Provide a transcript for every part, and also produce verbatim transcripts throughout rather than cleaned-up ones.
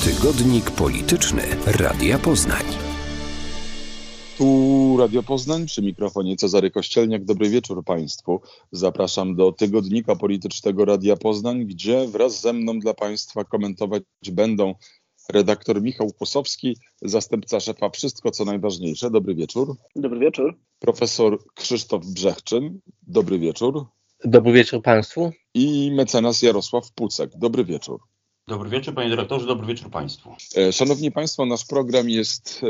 Tygodnik Polityczny Radia Poznań. Tu Radio Poznań, przy mikrofonie Cezary Kościelniak. Dobry wieczór Państwu. Zapraszam do Tygodnika Politycznego Radia Poznań, gdzie wraz ze mną dla Państwa komentować będą redaktor Michał Kłosowski, zastępca szefa Wszystko co najważniejsze. Dobry wieczór. Dobry wieczór. Profesor Krzysztof Brzechczyn. Dobry wieczór. Dobry wieczór Państwu. I mecenas Jarosław Pucek. Dobry wieczór. Dobry wieczór panie dyrektorze, dobry wieczór Państwu. Szanowni Państwo, nasz program jest,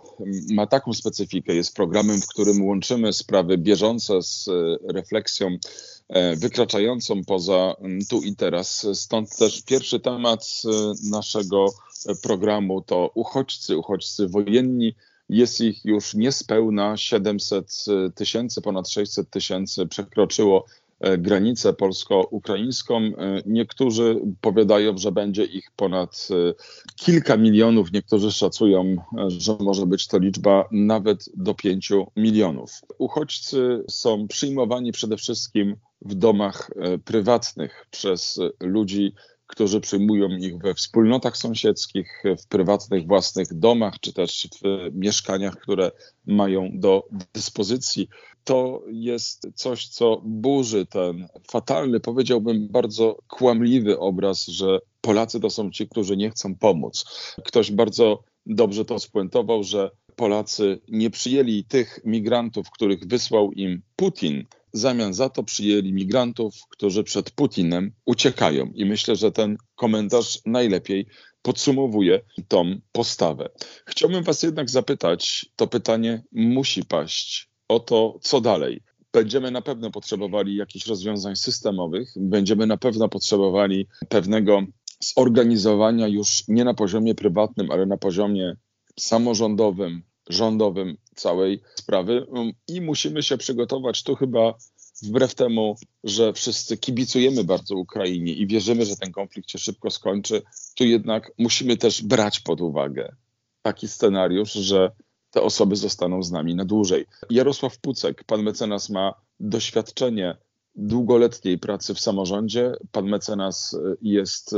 ma taką specyfikę, jest programem, w którym łączymy sprawy bieżące z refleksją wykraczającą poza tu i teraz. Stąd też pierwszy temat naszego programu to uchodźcy, uchodźcy wojenni. Jest ich już niespełna siedemset tysięcy, ponad sześćset tysięcy przekroczyło granicę polsko-ukraińską. Niektórzy powiadają, że będzie ich ponad kilka milionów. Niektórzy szacują, że może być to liczba nawet do pięciu milionów. Uchodźcy są przyjmowani przede wszystkim w domach prywatnych przez ludzi, którzy przyjmują ich we wspólnotach sąsiedzkich, w prywatnych własnych domach, czy też w mieszkaniach, które mają do dyspozycji. To jest coś, co burzy ten fatalny, powiedziałbym bardzo kłamliwy obraz, że Polacy to są ci, którzy nie chcą pomóc. Ktoś bardzo dobrze to spuentował, że Polacy nie przyjęli tych migrantów, których wysłał im Putin. W zamian za to przyjęli migrantów, którzy przed Putinem uciekają. I myślę, że ten komentarz najlepiej podsumowuje tą postawę. Chciałbym was jednak zapytać, to pytanie musi paść o to, co dalej. Będziemy na pewno potrzebowali jakichś rozwiązań systemowych, będziemy na pewno potrzebowali pewnego zorganizowania już nie na poziomie prywatnym, ale na poziomie samorządowym, rządowym całej sprawy i musimy się przygotować tu chyba wbrew temu, że wszyscy kibicujemy bardzo Ukrainie i wierzymy, że ten konflikt się szybko skończy, tu jednak musimy też brać pod uwagę taki scenariusz, że te osoby zostaną z nami na dłużej. Jarosław Pucek, pan mecenas ma doświadczenie długoletniej pracy w samorządzie. Pan mecenas jest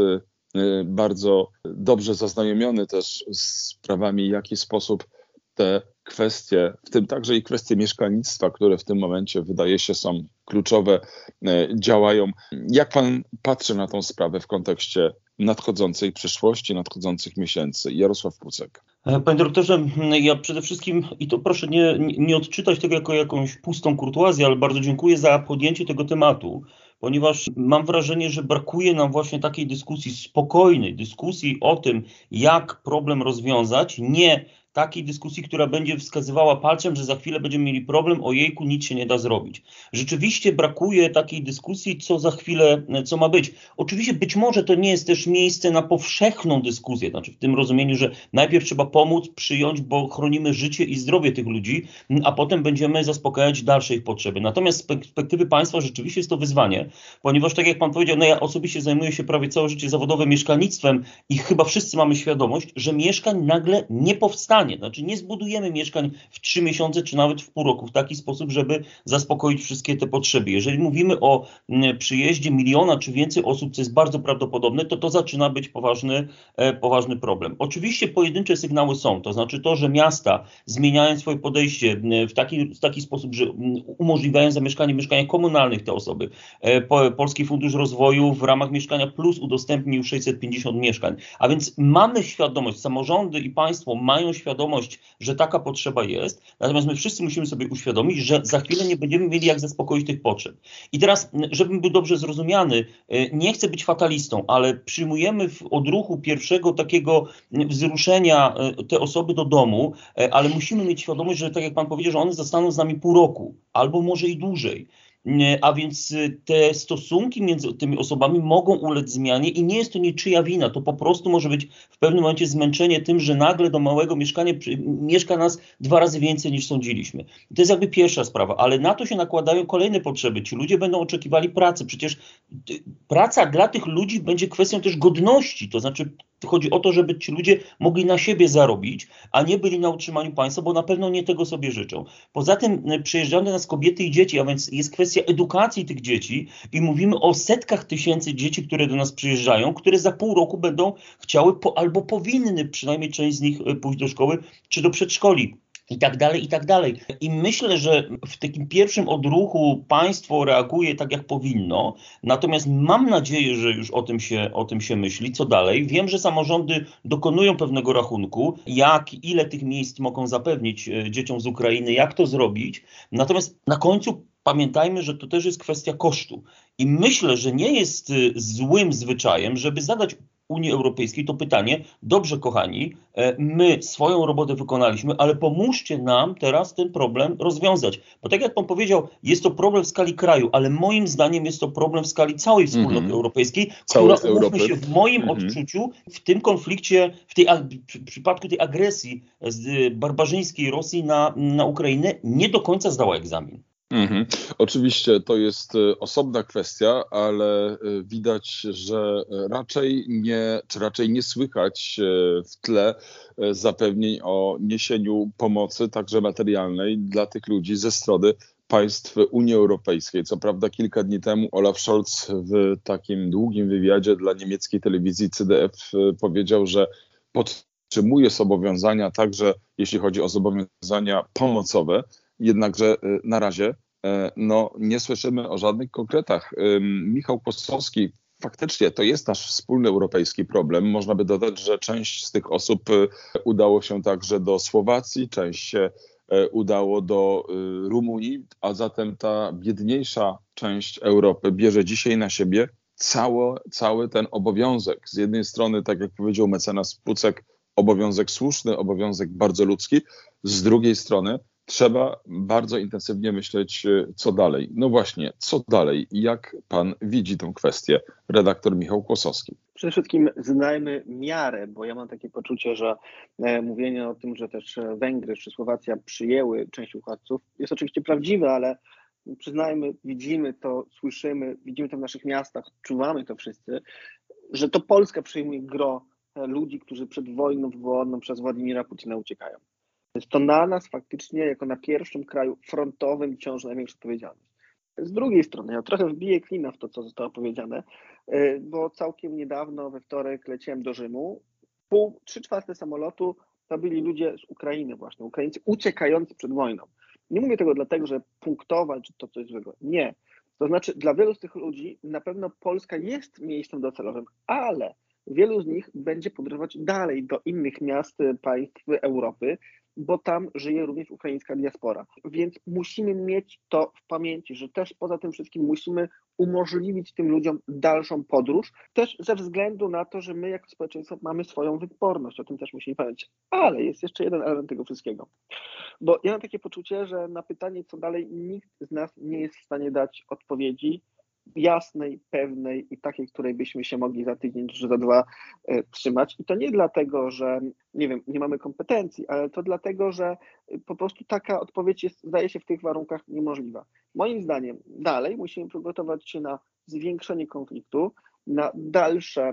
bardzo dobrze zaznajomiony też z sprawami, w jaki sposób te kwestie, w tym także i kwestie mieszkalnictwa, które w tym momencie wydaje się są kluczowe, działają. Jak pan patrzy na tą sprawę w kontekście nadchodzącej przyszłości, nadchodzących miesięcy? Jarosław Pucek. Panie dyrektorze, ja przede wszystkim, i to proszę nie, nie odczytać tego jako jakąś pustą kurtuazję, ale bardzo dziękuję za podjęcie tego tematu, ponieważ mam wrażenie, że brakuje nam właśnie takiej dyskusji, spokojnej dyskusji o tym, jak problem rozwiązać, nie takiej dyskusji, która będzie wskazywała palcem, że za chwilę będziemy mieli problem, ojejku, nic się nie da zrobić. Rzeczywiście brakuje takiej dyskusji, co za chwilę, co ma być. Oczywiście być może to nie jest też miejsce na powszechną dyskusję, znaczy w tym rozumieniu, że najpierw trzeba pomóc, przyjąć, bo chronimy życie i zdrowie tych ludzi, a potem będziemy zaspokajać dalsze ich potrzeby. Natomiast z perspektywy państwa rzeczywiście jest to wyzwanie, ponieważ tak jak pan powiedział, no ja osobiście zajmuję się prawie całe życie zawodowe mieszkalnictwem i chyba wszyscy mamy świadomość, że mieszkań nagle nie powstanie. Znaczy nie zbudujemy mieszkań w trzy miesiące czy nawet w pół roku w taki sposób, żeby zaspokoić wszystkie te potrzeby. Jeżeli mówimy o przyjeździe miliona czy więcej osób, co jest bardzo prawdopodobne, to to zaczyna być poważny, poważny problem. Oczywiście pojedyncze sygnały są, to znaczy to, że miasta zmieniają swoje podejście w taki, w taki sposób, że umożliwiają zamieszkanie w mieszkaniach komunalnych te osoby. Polski Fundusz Rozwoju w ramach Mieszkania Plus udostępnił sześćset pięćdziesiąt mieszkań. A więc mamy świadomość, samorządy i państwo mają świadomość, że taka potrzeba jest, natomiast my wszyscy musimy sobie uświadomić, że za chwilę nie będziemy mieli jak zaspokoić tych potrzeb. I teraz, żebym był dobrze zrozumiany, nie chcę być fatalistą, ale przyjmujemy w odruchu pierwszego takiego wzruszenia te osoby do domu, ale musimy mieć świadomość, że tak jak pan powiedział, że one zostaną z nami pół roku, albo może i dłużej. A więc te stosunki między tymi osobami mogą ulec zmianie i nie jest to niczyja wina. To po prostu może być w pewnym momencie zmęczenie tym, że nagle do małego mieszkania mieszka nas dwa razy więcej niż sądziliśmy. I to jest jakby pierwsza sprawa, ale na to się nakładają kolejne potrzeby. Ci ludzie będą oczekiwali pracy. Przecież praca dla tych ludzi będzie kwestią też godności. To znaczy Chodzi o to, żeby ci ludzie mogli na siebie zarobić, a nie byli na utrzymaniu państwa, bo na pewno nie tego sobie życzą. Poza tym przyjeżdżają do nas kobiety i dzieci, a więc jest kwestia edukacji tych dzieci i mówimy o setkach tysięcy dzieci, które do nas przyjeżdżają, które za pół roku będą chciały po, albo powinny, przynajmniej część z nich, pójść do szkoły czy do przedszkoli. I tak dalej, i tak dalej. I myślę, że w takim pierwszym odruchu państwo reaguje tak, jak powinno, natomiast mam nadzieję, że już o tym się, o tym się myśli. Co dalej? Wiem, że samorządy dokonują pewnego rachunku, jak, ile tych miejsc mogą zapewnić dzieciom z Ukrainy, jak to zrobić. Natomiast na końcu pamiętajmy, że to też jest kwestia kosztu. I myślę, że nie jest złym zwyczajem, żeby zadać Unii Europejskiej to pytanie: dobrze, kochani, my swoją robotę wykonaliśmy, ale pomóżcie nam teraz ten problem rozwiązać. Bo tak jak pan powiedział, jest to problem w skali kraju, ale moim zdaniem jest to problem w skali całej wspólnoty mm-hmm. europejskiej, Całej która, umówmy Europy. się, w moim mm-hmm. odczuciu, w tym konflikcie, w tej w przypadku tej agresji z barbarzyńskiej Rosji na, na Ukrainę nie do końca zdała egzamin. Mhm. Oczywiście to jest osobna kwestia, ale widać, że raczej nie, czy raczej nie słychać w tle zapewnień o niesieniu pomocy, także materialnej, dla tych ludzi ze strony państw Unii Europejskiej. Co prawda kilka dni temu Olaf Scholz w takim długim wywiadzie dla niemieckiej telewizji C D F powiedział, że podtrzymuje zobowiązania także jeśli chodzi o zobowiązania pomocowe, jednakże na razie no, nie słyszymy o żadnych konkretach. Michał Kłosowski, faktycznie to jest nasz wspólny europejski problem. Można by dodać, że część z tych osób udało się także do Słowacji, część się udało do Rumunii, a zatem ta biedniejsza część Europy bierze dzisiaj na siebie cały, cały ten obowiązek. Z jednej strony, tak jak powiedział mecenas Pucek, obowiązek słuszny, obowiązek bardzo ludzki, z drugiej strony trzeba bardzo intensywnie myśleć, co dalej. No właśnie, co dalej? Jak pan widzi tę kwestię? Redaktor Michał Kłosowski. Przede wszystkim znajmy miarę, bo ja mam takie poczucie, że e, mówienie o tym, że też Węgry czy Słowacja przyjęły część uchodźców, jest oczywiście prawdziwe, ale przyznajmy, widzimy to, słyszymy, widzimy to w naszych miastach, czuwamy to wszyscy, że to Polska przyjmuje gro ludzi, którzy przed wojną wywołaną przez Władimira Putina uciekają. Więc to na nas faktycznie, jako na pierwszym kraju frontowym, ciąży największa odpowiedzialność. Z drugiej strony, ja trochę wbiję klina w to, co zostało powiedziane, bo całkiem niedawno, we wtorek, leciałem do Rzymu. Pół, trzy czwarte samolotu to byli ludzie z Ukrainy właśnie, Ukraińcy uciekający przed wojną. Nie mówię tego dlatego, że punktować, czy to coś złego. Nie. To znaczy, dla wielu z tych ludzi na pewno Polska jest miejscem docelowym, ale wielu z nich będzie podróżować dalej do innych miast, państw Europy, bo tam żyje również ukraińska diaspora. Więc musimy mieć to w pamięci, że też poza tym wszystkim musimy umożliwić tym ludziom dalszą podróż, też ze względu na to, że my jako społeczeństwo mamy swoją wyporność, o tym też musimy pamiętać. Ale jest jeszcze jeden element tego wszystkiego, bo ja mam takie poczucie, że na pytanie, co dalej, nikt z nas nie jest w stanie dać odpowiedzi jasnej, pewnej i takiej, której byśmy się mogli za tydzień czy za dwa e, trzymać. I to nie dlatego, że nie wiem, nie mamy kompetencji, ale to dlatego, że po prostu taka odpowiedź jest, zdaje się, w tych warunkach niemożliwa. Moim zdaniem dalej musimy przygotować się na zwiększenie konfliktu, na, dalsze,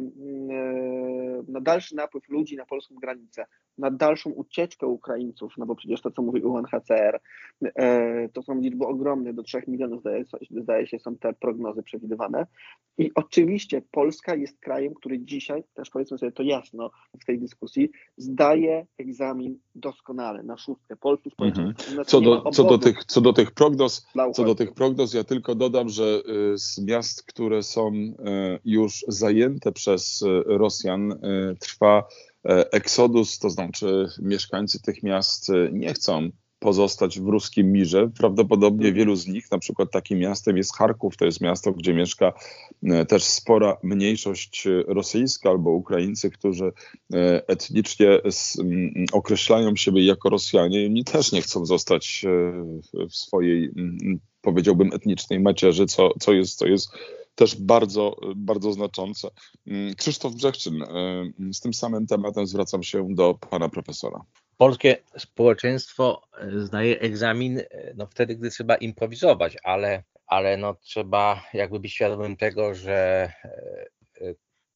na dalszy napływ ludzi na polską granicę, na dalszą ucieczkę Ukraińców, no bo przecież to, co mówi U N H C R, to są liczby ogromne, do trzech milionów zdaje, zdaje się są te prognozy przewidywane. I oczywiście Polska jest krajem, który dzisiaj, też powiedzmy sobie to jasno w tej dyskusji, zdaje egzamin doskonale, na szóstkę. Polski społeczeństwo. Mhm. Co, do, co, do tych, co do tych prognoz, co do tych prognoz, ja tylko dodam, że z miast, które są już zajęte przez Rosjan, trwa eksodus, to znaczy mieszkańcy tych miast nie chcą pozostać w ruskim mirze. Prawdopodobnie wielu z nich, na przykład takim miastem jest Charków, to jest miasto, gdzie mieszka też spora mniejszość rosyjska albo Ukraińcy, którzy etnicznie określają siebie jako Rosjanie. Oni też nie chcą zostać w swojej, powiedziałbym, etnicznej macierzy, co, co jest, co jest też bardzo, bardzo znaczące. Krzysztof Brzechczyn, z tym samym tematem zwracam się do pana profesora. Polskie społeczeństwo zdaje egzamin no wtedy, gdy trzeba improwizować, ale, ale no trzeba jakby być świadomym tego, że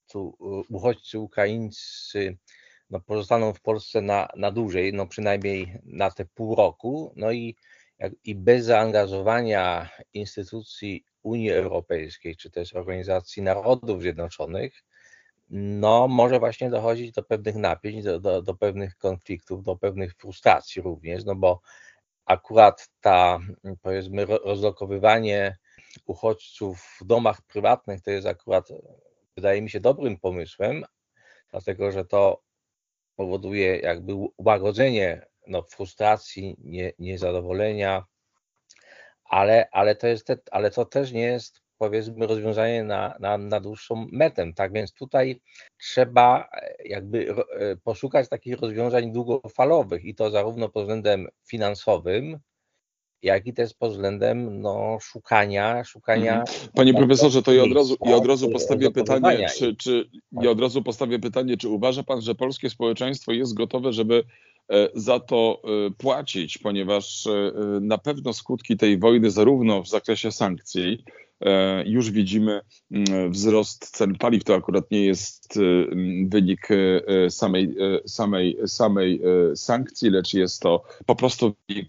tu uchodźcy ukraińscy no, pozostaną w Polsce na, na dłużej, no przynajmniej na te pół roku, no i, i bez zaangażowania instytucji Unii Europejskiej, czy też Organizacji Narodów Zjednoczonych, no może właśnie dochodzić do pewnych napięć, do, do, do pewnych konfliktów, do pewnych frustracji również, no bo akurat ta, powiedzmy, rozlokowywanie uchodźców w domach prywatnych to jest akurat, wydaje mi się, dobrym pomysłem, dlatego że to powoduje jakby łagodzenie no, frustracji, nie, niezadowolenia, ale, ale, to jest te, ale to też nie jest, powiedzmy, rozwiązanie na, na, na dłuższą metę. Tak więc tutaj trzeba jakby poszukać takich rozwiązań długofalowych i to zarówno pod względem finansowym, jak i też pod względem no, szukania, szukania. Panie profesorze, to ja od razu, ja od razu postawię pytanie, czy, czy ja od razu postawię pytanie, czy uważa pan, że polskie społeczeństwo jest gotowe, żeby za to płacić, ponieważ na pewno skutki tej wojny, zarówno w zakresie sankcji, już widzimy wzrost cen paliw, to akurat nie jest wynik samej, samej, samej sankcji, lecz jest to po prostu wynik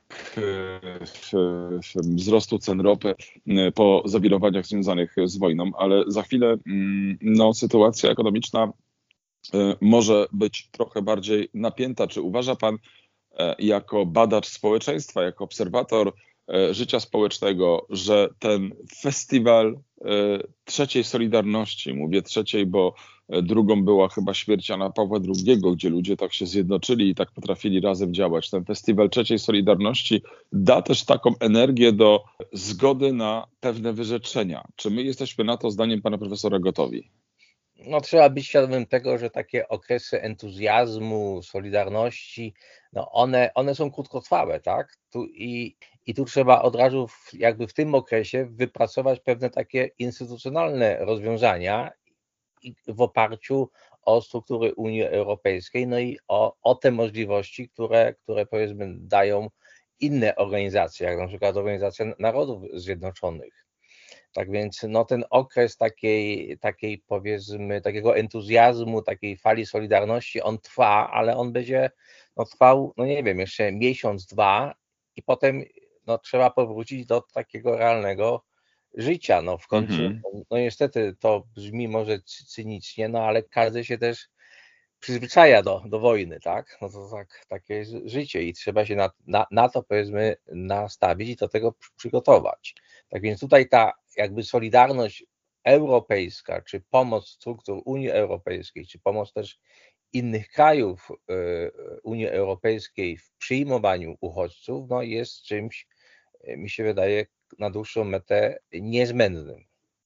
wzrostu cen ropy po zawirowaniach związanych z wojną, ale za chwilę no, sytuacja ekonomiczna może być trochę bardziej napięta. Czy uważa pan jako badacz społeczeństwa, jako obserwator życia społecznego, że ten festiwal trzeciej Solidarności, mówię trzeciej, bo drugą była chyba śmierć Jana Pawła drugiego, gdzie ludzie tak się zjednoczyli i tak potrafili razem działać. Ten festiwal trzeciej Solidarności da też taką energię do zgody na pewne wyrzeczenia. Czy my jesteśmy na to, zdaniem pana profesora, gotowi? No, trzeba być świadomym tego, że takie okresy entuzjazmu, solidarności, no one, one są krótkotrwałe, tak? Tu i, I tu trzeba od razu w, jakby w tym okresie wypracować pewne takie instytucjonalne rozwiązania w oparciu o struktury Unii Europejskiej, no i o, o te możliwości, które, które powiedzmy dają inne organizacje, jak na przykład Organizacja Narodów Zjednoczonych. Tak więc no, ten okres takiej, takiej powiedzmy takiego entuzjazmu, takiej fali solidarności, on trwa, ale on będzie no, trwał, no nie wiem, jeszcze miesiąc, dwa i potem no, trzeba powrócić do takiego realnego życia. No w końcu, mhm. no niestety to brzmi może cynicznie, no ale każdy się też przyzwyczaja do, do wojny, tak? No to tak, takie jest życie i trzeba się na, na, na to powiedzmy nastawić i do tego przygotować. Tak więc tutaj ta jakby solidarność europejska, czy pomoc struktur Unii Europejskiej, czy pomoc też innych krajów Unii Europejskiej w przyjmowaniu uchodźców, no jest czymś, mi się wydaje, na dłuższą metę niezbędnym.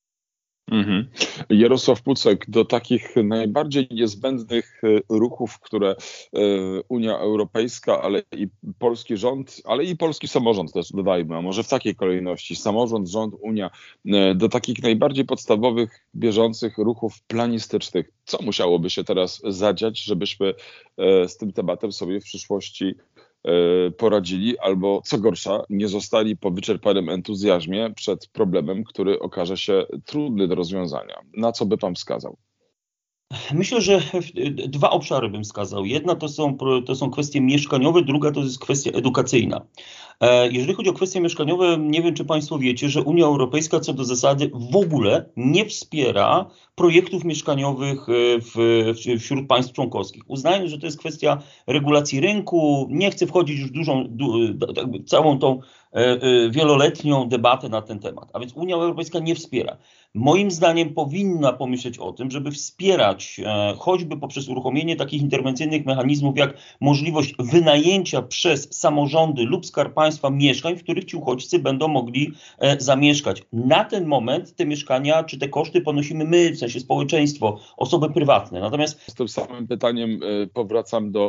Mhm. Jarosław Pucek, do takich najbardziej niezbędnych ruchów, które Unia Europejska, ale i polski rząd, ale i polski samorząd też dodajmy, a może w takiej kolejności, samorząd, rząd, Unia, do takich najbardziej podstawowych, bieżących ruchów planistycznych. Co musiałoby się teraz zadziać, żebyśmy z tym tematem sobie w przyszłości poradzili, albo co gorsza, nie zostali po wyczerpanym entuzjazmie przed problemem, który okaże się trudny do rozwiązania. Na co by pan wskazał? Myślę, że dwa obszary bym wskazał. Jedna to są, to są kwestie mieszkaniowe, druga to jest kwestia edukacyjna. Jeżeli chodzi o kwestie mieszkaniowe, nie wiem, czy państwo wiecie, że Unia Europejska co do zasady w ogóle nie wspiera projektów mieszkaniowych w, wśród państw członkowskich. Uznając, że to jest kwestia regulacji rynku, nie chcę wchodzić już w dużą, du, całą tą wieloletnią debatę na ten temat. A więc Unia Europejska nie wspiera. Moim zdaniem powinna pomyśleć o tym, żeby wspierać e, choćby poprzez uruchomienie takich interwencyjnych mechanizmów, jak możliwość wynajęcia przez samorządy lub Skarb Państwa mieszkań, w których ci uchodźcy będą mogli e, zamieszkać. Na ten moment te mieszkania, czy te koszty ponosimy my, w sensie społeczeństwo, osoby prywatne. Natomiast z tym samym pytaniem e, powracam do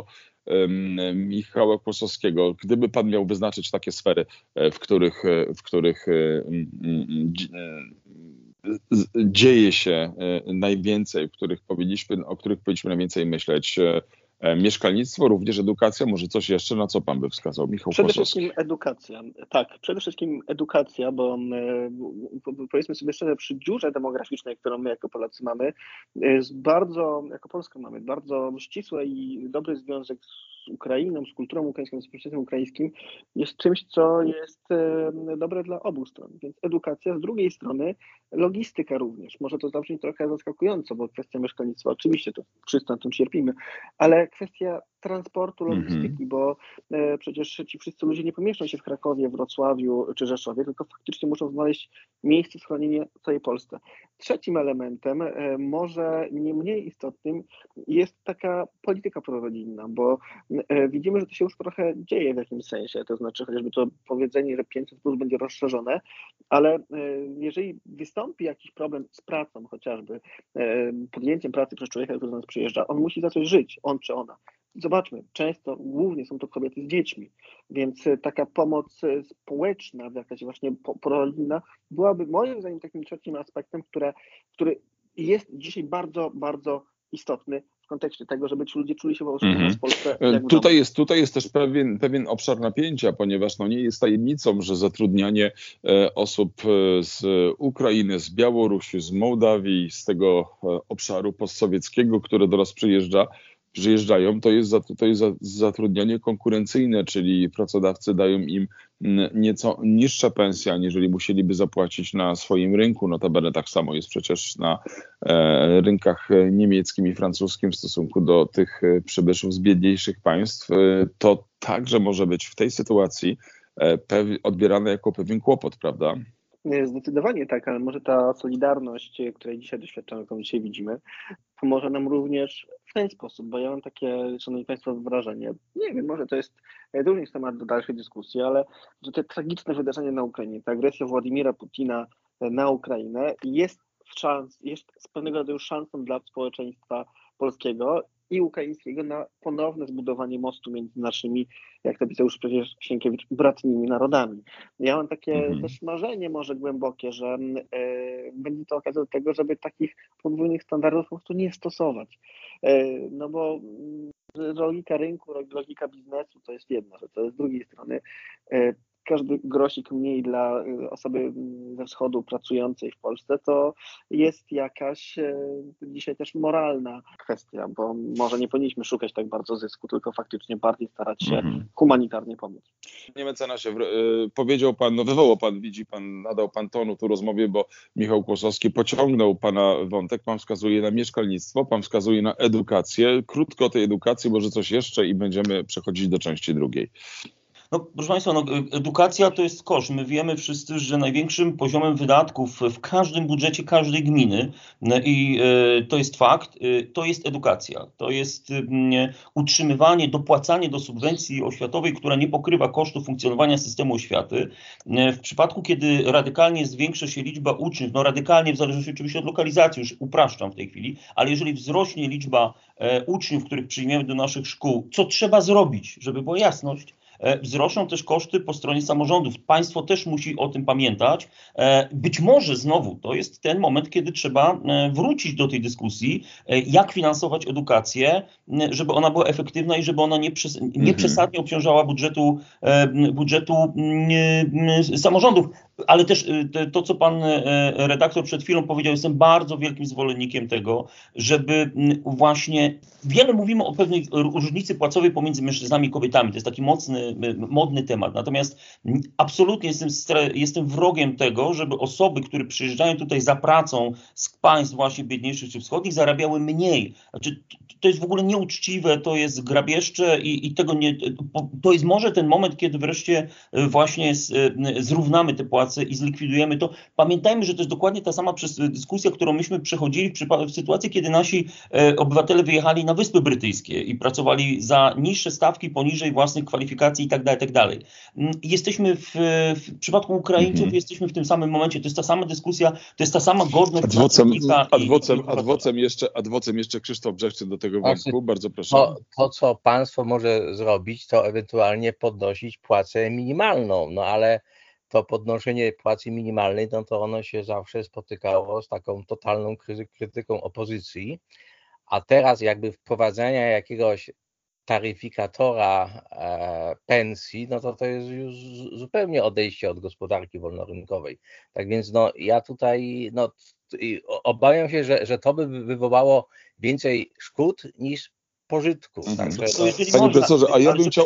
Michała Kłosowskiego. Gdyby pan miał wyznaczyć takie sfery, w których, w których dzieje się najwięcej, w których powinniśmy, o których powinniśmy najwięcej myśleć, Mieszkalnictwo, również edukacja, może coś jeszcze, na co pan by wskazał, Michał Przede Kłosowski? wszystkim edukacja, tak, przede wszystkim edukacja, bo powiedzmy sobie szczerze, przy dziurze demograficznej, którą my jako Polacy mamy, jest bardzo, jako Polska mamy bardzo ścisły i dobry związek z Ukrainą, z kulturą ukraińską, z społeczeństwem ukraińskim, jest czymś, co jest dobre dla obu stron. Więc edukacja, z drugiej strony logistyka również. Może to zabrzmi trochę zaskakująco, bo kwestia mieszkalnictwa, oczywiście to wszyscy na tym cierpimy, ale kwestia transportu, logistyki, mm-hmm. bo e, przecież ci wszyscy ludzie nie pomieszczą się w Krakowie, Wrocławiu czy Rzeszowie, tylko faktycznie muszą znaleźć miejsce schronienia w całej Polsce. Trzecim elementem, e, może nie mniej istotnym, jest taka polityka prorodzinna, bo e, widzimy, że to się już trochę dzieje w jakimś sensie, to znaczy chociażby to powiedzenie, że pięćset plus będzie rozszerzone, ale e, jeżeli wystąpi jakiś problem z pracą chociażby, e, podjęciem pracy przez człowieka, który do nas przyjeżdża, on musi za coś żyć, on czy ona. Zobaczmy, często głównie są to kobiety z dziećmi, więc taka pomoc społeczna, jakaś właśnie prorodzinna byłaby moim zdaniem takim trzecim aspektem, które, który jest dzisiaj bardzo, bardzo istotny w kontekście tego, żeby ci ludzie czuli się po prostu w Polsce. Jak tutaj, jest, tutaj jest też pewien, pewien obszar napięcia, ponieważ no nie jest tajemnicą, że zatrudnianie e, osób z Ukrainy, z Białorusi, z Mołdawii, z tego e, obszaru postsowieckiego, które do nas przyjeżdża, przyjeżdżają, to jest, to jest zatrudnianie konkurencyjne, czyli pracodawcy dają im nieco niższa pensja, aniżeli musieliby zapłacić na swoim rynku. Notabene tak samo jest przecież na e, rynkach niemieckim i francuskim w stosunku do tych przybyszów z biedniejszych państw. To także może być w tej sytuacji e, pew- odbierane jako pewien kłopot, prawda? Zdecydowanie tak, ale może ta solidarność, której dzisiaj doświadczamy, którą dzisiaj widzimy, pomoże nam również w ten sposób, bo ja mam takie, szanowni państwo, wrażenie, nie wiem, może to jest również temat do dalszej dyskusji, ale że te tragiczne wydarzenia na Ukrainie, ta agresja Władimira Putina na Ukrainę jest, szans, jest z pewnego rodzaju szansą dla społeczeństwa polskiego i ukraińskiego na ponowne zbudowanie mostu między naszymi, jak to pisał już przecież Sienkiewicz, bratnimi narodami. Ja mam takie mm-hmm. też marzenie może głębokie, że e, będzie to okazja do tego, żeby takich podwójnych standardów po prostu nie stosować. E, no bo logika rynku, logika biznesu to jest jedna rzecz, a z drugiej strony e, każdy grosik mniej dla osoby ze wschodu pracującej w Polsce to jest jakaś e, dzisiaj też moralna kwestia, bo może nie powinniśmy szukać tak bardzo zysku, tylko faktycznie bardziej starać się mm-hmm. humanitarnie pomóc. Panie mecenasie, y, powiedział pan, no wywołał pan, widzi pan, nadał pan tonu tu rozmowie, bo Michał Kłosowski pociągnął pana wątek, pan wskazuje na mieszkalnictwo, pan wskazuje na edukację. Krótko o tej edukacji, może coś jeszcze i będziemy przechodzić do części drugiej. No, proszę Państwa, no, edukacja to jest koszt. My wiemy wszyscy, że największym poziomem wydatków w każdym budżecie każdej gminy, i y, to jest fakt, y, to jest edukacja. To jest y, utrzymywanie, dopłacanie do subwencji oświatowej, która nie pokrywa kosztów funkcjonowania systemu oświaty. Y, w przypadku, kiedy radykalnie zwiększy się liczba uczniów, no radykalnie w zależności oczywiście od lokalizacji, już upraszczam w tej chwili, ale jeżeli wzrośnie liczba y, uczniów, których przyjmiemy do naszych szkół, co trzeba zrobić, żeby była jasność, wzrosną też koszty po stronie samorządów. Państwo też musi o tym pamiętać. Być może znowu to jest ten moment, kiedy trzeba wrócić do tej dyskusji, jak finansować edukację, żeby ona była efektywna i żeby ona nie, przes- nie przesadnie obciążała budżetu, budżetu samorządów. Ale też to, co pan redaktor przed chwilą powiedział, jestem bardzo wielkim zwolennikiem tego, żeby właśnie, wiele mówimy o pewnej różnicy płacowej pomiędzy mężczyznami i kobietami. To jest taki mocny, modny temat. Natomiast absolutnie jestem, jestem wrogiem tego, żeby osoby, które przyjeżdżają tutaj za pracą z państw właśnie biedniejszych czy wschodnich, zarabiały mniej. Znaczy, to jest w ogóle nieuczciwe, to jest grabieżcze i, i tego nie, to jest może ten moment, kiedy wreszcie właśnie z, zrównamy te płace i zlikwidujemy to. Pamiętajmy, że to jest dokładnie ta sama dyskusja, którą myśmy przechodzili w, przypa- w sytuacji, kiedy nasi e, obywatele wyjechali na Wyspy Brytyjskie i pracowali za niższe stawki, poniżej własnych kwalifikacji i tak dalej, tak dalej. Jesteśmy w, w przypadku Ukraińców, mm-hmm. jesteśmy w tym samym momencie. To jest ta sama dyskusja, to jest ta sama godność. Adwocem, adwocem, adwocem, jeszcze, adwocem jeszcze Krzysztof Brzechczy do tego wątku. Bardzo proszę. To, to, co państwo może zrobić, to ewentualnie podnosić płacę minimalną, no ale to podnoszenie płacy minimalnej, no to ono się zawsze spotykało z taką totalną krytyką opozycji, a teraz jakby wprowadzenia jakiegoś taryfikatora pensji, no to to jest już zupełnie odejście od gospodarki wolnorynkowej. Tak więc no, ja tutaj no, obawiam się, że, że to by wywołało więcej szkód niż pożytku. Mhm. Także, To jeżeli Panie można, profesorze, a ja ale bym chciał...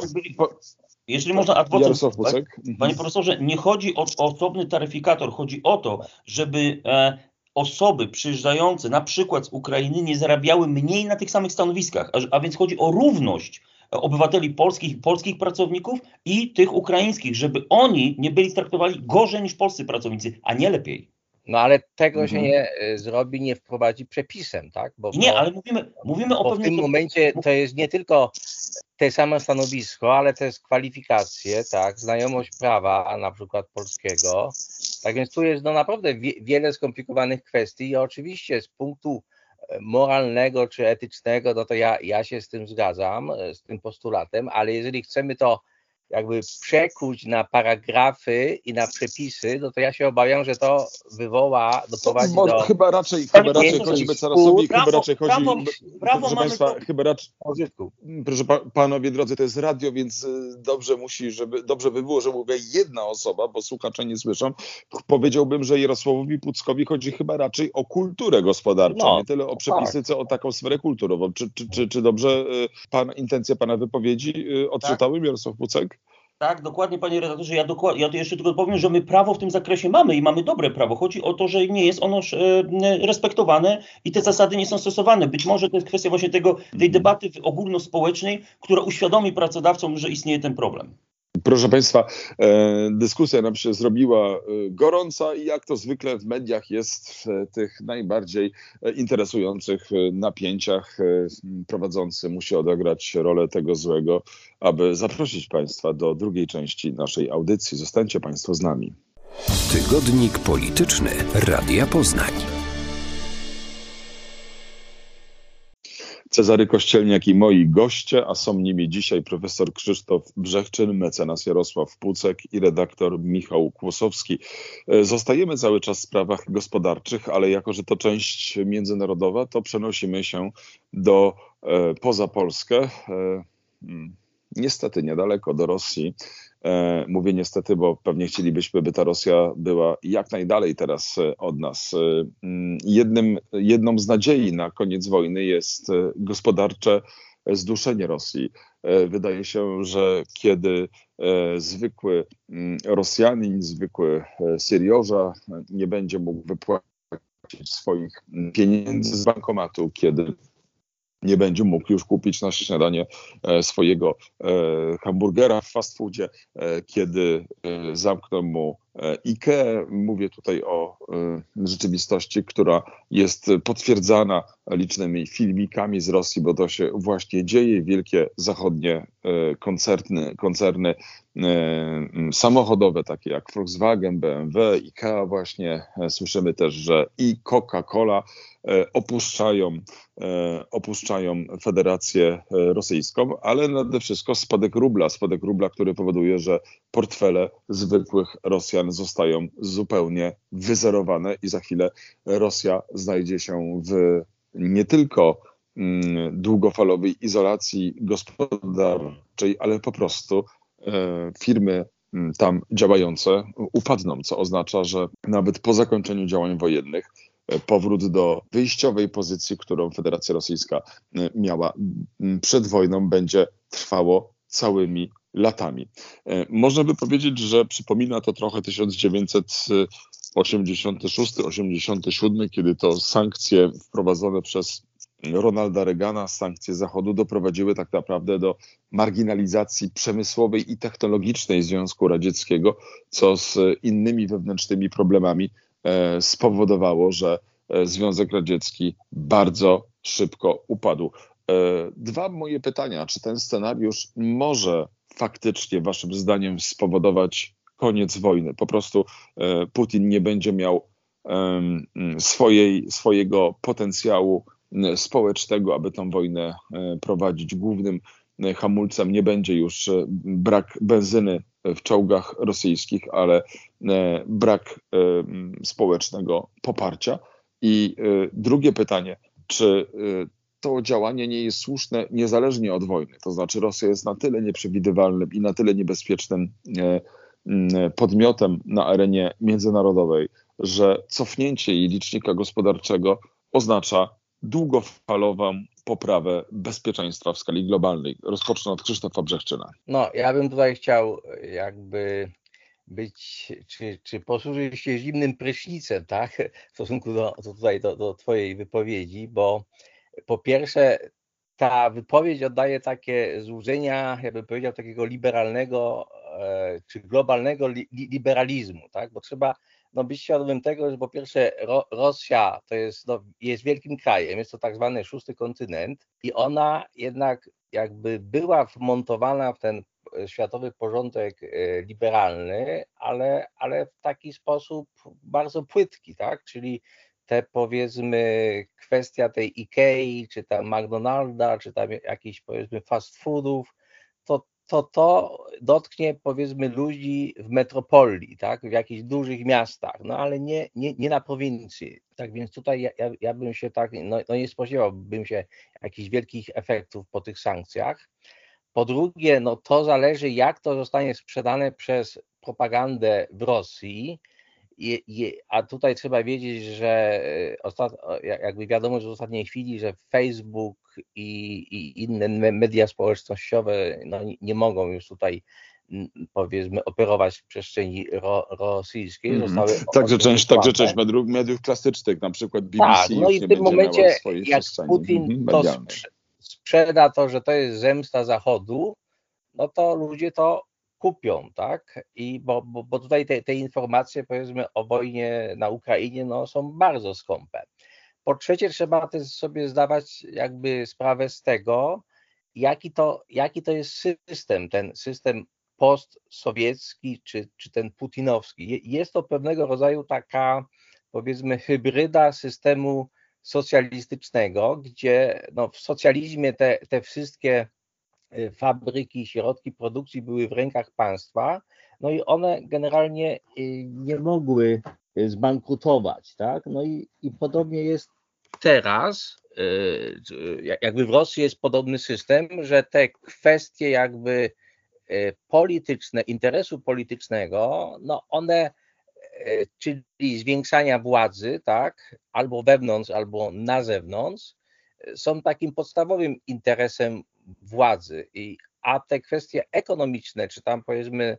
Jeżeli można adwokat, Jarosław Pucek. Panie profesorze, nie chodzi o, o osobny taryfikator, chodzi o to, żeby e, osoby przyjeżdżające na przykład z Ukrainy nie zarabiały mniej na tych samych stanowiskach, a, a więc chodzi o równość obywateli polskich, polskich pracowników i tych ukraińskich, żeby oni nie byli traktowani gorzej niż polscy pracownicy, a nie lepiej. No ale tego Mhm. się nie zrobi, nie wprowadzi przepisem, tak? Bo, Nie, bo, ale mówimy, mówimy o bo w pewnym... tym momencie to jest nie tylko te same stanowisko, ale też kwalifikacje, tak, znajomość prawa na przykład polskiego. Tak więc tu jest no naprawdę wie, wiele skomplikowanych kwestii i oczywiście z punktu moralnego czy etycznego, no to ja, ja się z tym zgadzam, z tym postulatem, ale jeżeli chcemy to jakby przekuć na paragrafy i na przepisy, no to ja się obawiam, że to wywoła, doprowadzi Bo do... chyba raczej, Panie chyba raczej profesorze, chodzi Becarasowi, prawo- chyba raczej chodzi, prawo- prawo proszę mamy Państwa, to- chyba raczej, pożytku. proszę pa, panowie drodzy, to jest radio, więc y, dobrze musi, żeby, dobrze by było, że mówię jedna osoba, bo słuchacze nie słyszą. Powiedziałbym, że Jarosławowi Puckowi chodzi chyba raczej o kulturę gospodarczą, No, nie tyle o przepisy, tak. co o taką sferę kulturową. Czy, czy, czy, czy dobrze y, pan, intencje pana wypowiedzi y, odczytałem, Jarosław Pucek? Tak, dokładnie, panie redaktorze. Ja, dokład, ja to jeszcze tylko powiem, że my prawo w tym zakresie mamy i mamy dobre prawo. Chodzi o to, że nie jest ono e, respektowane i te zasady nie są stosowane. Być może to jest kwestia właśnie tego, tej debaty ogólnospołecznej, która uświadomi pracodawcom, że istnieje ten problem. Proszę Państwa, e, dyskusja nam się zrobiła e, gorąca i jak to zwykle w mediach jest w e, tych najbardziej e, interesujących e, napięciach e, prowadzący musi odegrać rolę tego złego, aby zaprosić Państwa do drugiej części naszej audycji. Zostańcie Państwo z nami. Tygodnik polityczny Radia Poznań. Cezary Kościelniak i moi goście, a są nimi dzisiaj profesor Krzysztof Brzechczyn, mecenas Jarosław Pucek i redaktor Michał Kłosowski. Zostajemy cały czas w sprawach gospodarczych, ale jako, że to część międzynarodowa, to przenosimy się do e, poza Polskę, e, niestety niedaleko do Rosji. E, mówię niestety, bo pewnie chcielibyśmy, by ta Rosja była jak najdalej teraz od nas. E, jednym, jedną z nadziei na koniec wojny jest gospodarcze zduszenie Rosji. E, wydaje się, że kiedy e, zwykły Rosjanin, zwykły Syriorza nie będzie mógł wypłacić swoich pieniędzy z bankomatu, kiedy nie będzie mógł już kupić na śniadanie swojego hamburgera w fast foodzie, kiedy zamkną mu IKEA. Mówię tutaj o rzeczywistości, która jest potwierdzana licznymi filmikami z Rosji, bo to się właśnie dzieje. Wielkie zachodnie koncerny, koncerny samochodowe, takie jak Volkswagen, B M W, IKEA właśnie. Słyszymy też, że i Coca-Cola opuszczają, opuszczają Federację Rosyjską, ale nade wszystko spadek rubla, spadek rubla, który powoduje, że portfele zwykłych Rosjan zostają zupełnie wyzerowane i za chwilę Rosja znajdzie się w nie tylko długofalowej izolacji gospodarczej, ale po prostu firmy tam działające upadną, co oznacza, że nawet po zakończeniu działań wojennych powrót do wyjściowej pozycji, którą Federacja Rosyjska miała przed wojną, będzie trwało całymi latami. Można by powiedzieć, że przypomina to trochę tysiąc dziewięćset osiemdziesiąty szósty osiemdziesiąty siódmy, kiedy to sankcje wprowadzone przez Ronalda Reagana, sankcje Zachodu doprowadziły tak naprawdę do marginalizacji przemysłowej i technologicznej Związku Radzieckiego, co z innymi wewnętrznymi problemami e, spowodowało, że Związek Radziecki bardzo szybko upadł. E, dwa moje pytania. Czy ten scenariusz może faktycznie waszym zdaniem spowodować koniec wojny? Po prostu e, Putin nie będzie miał e, swojej, swojego potencjału społecznego, aby tę wojnę prowadzić. Głównym hamulcem nie będzie już brak benzyny w czołgach rosyjskich, ale brak społecznego poparcia. I drugie pytanie, czy to działanie nie jest słuszne niezależnie od wojny. To znaczy Rosja jest na tyle nieprzewidywalnym i na tyle niebezpiecznym podmiotem na arenie międzynarodowej, że cofnięcie jej licznika gospodarczego oznacza długofalową poprawę bezpieczeństwa w skali globalnej. Rozpocznę od Krzysztofa Brzechczyna. No, ja bym tutaj chciał jakby być, czy, czy posłużyć się zimnym prysznicem, tak, w stosunku do, do, tutaj do, do twojej wypowiedzi, bo po pierwsze ta wypowiedź oddaje takie złudzenia, ja bym powiedział, takiego liberalnego czy globalnego li, liberalizmu, tak, bo trzeba no, być świadomym tego, że po pierwsze Ro, Rosja to jest, no, jest wielkim krajem, jest to tak zwany szósty kontynent i ona jednak jakby była wmontowana w ten światowy porządek liberalny, ale, ale w taki sposób bardzo płytki, tak, czyli te powiedzmy kwestia tej Ikei, czy tam McDonalda, czy tam jakichś powiedzmy fast foodów, to to, to dotknie powiedzmy ludzi w metropolii, tak, w jakichś dużych miastach, no ale nie, nie, nie na prowincji. Tak więc tutaj ja, ja, ja bym się tak, no, no nie spodziewałbym się jakichś wielkich efektów po tych sankcjach. Po drugie, no to zależy, jak to zostanie sprzedane przez propagandę w Rosji. A tutaj trzeba wiedzieć, że ostat... jakby wiadomo, że w ostatniej chwili, że Facebook i, i inne media społecznościowe no, nie mogą już tutaj powiedzmy operować w przestrzeni ro, rosyjskiej. Zostały mm. Także część, także część mediów, mediów klasycznych, na przykład B B C, tak, no już i nie w tym momencie, jak Putin mm, to sprze- sprzeda to, że to jest zemsta Zachodu, no to ludzie to kupią, tak? I bo, bo, bo tutaj te, te informacje, powiedzmy, o wojnie na Ukrainie, no, są bardzo skąpe. Po trzecie, trzeba też sobie zdawać jakby sprawę z tego, jaki to, jaki to jest system, ten system postsowiecki, czy, czy ten putinowski. Jest to pewnego rodzaju taka, powiedzmy, hybryda systemu socjalistycznego, gdzie no, w socjalizmie te, te wszystkie fabryki, środki produkcji były w rękach państwa, no i one generalnie nie mogły zbankrutować, tak? No i, i podobnie jest teraz, jakby w Rosji jest podobny system, że te kwestie jakby polityczne, interesu politycznego, no one, czyli zwiększania władzy, tak, albo wewnątrz, albo na zewnątrz, są takim podstawowym interesem władzy, I, a te kwestie ekonomiczne, czy tam powiedzmy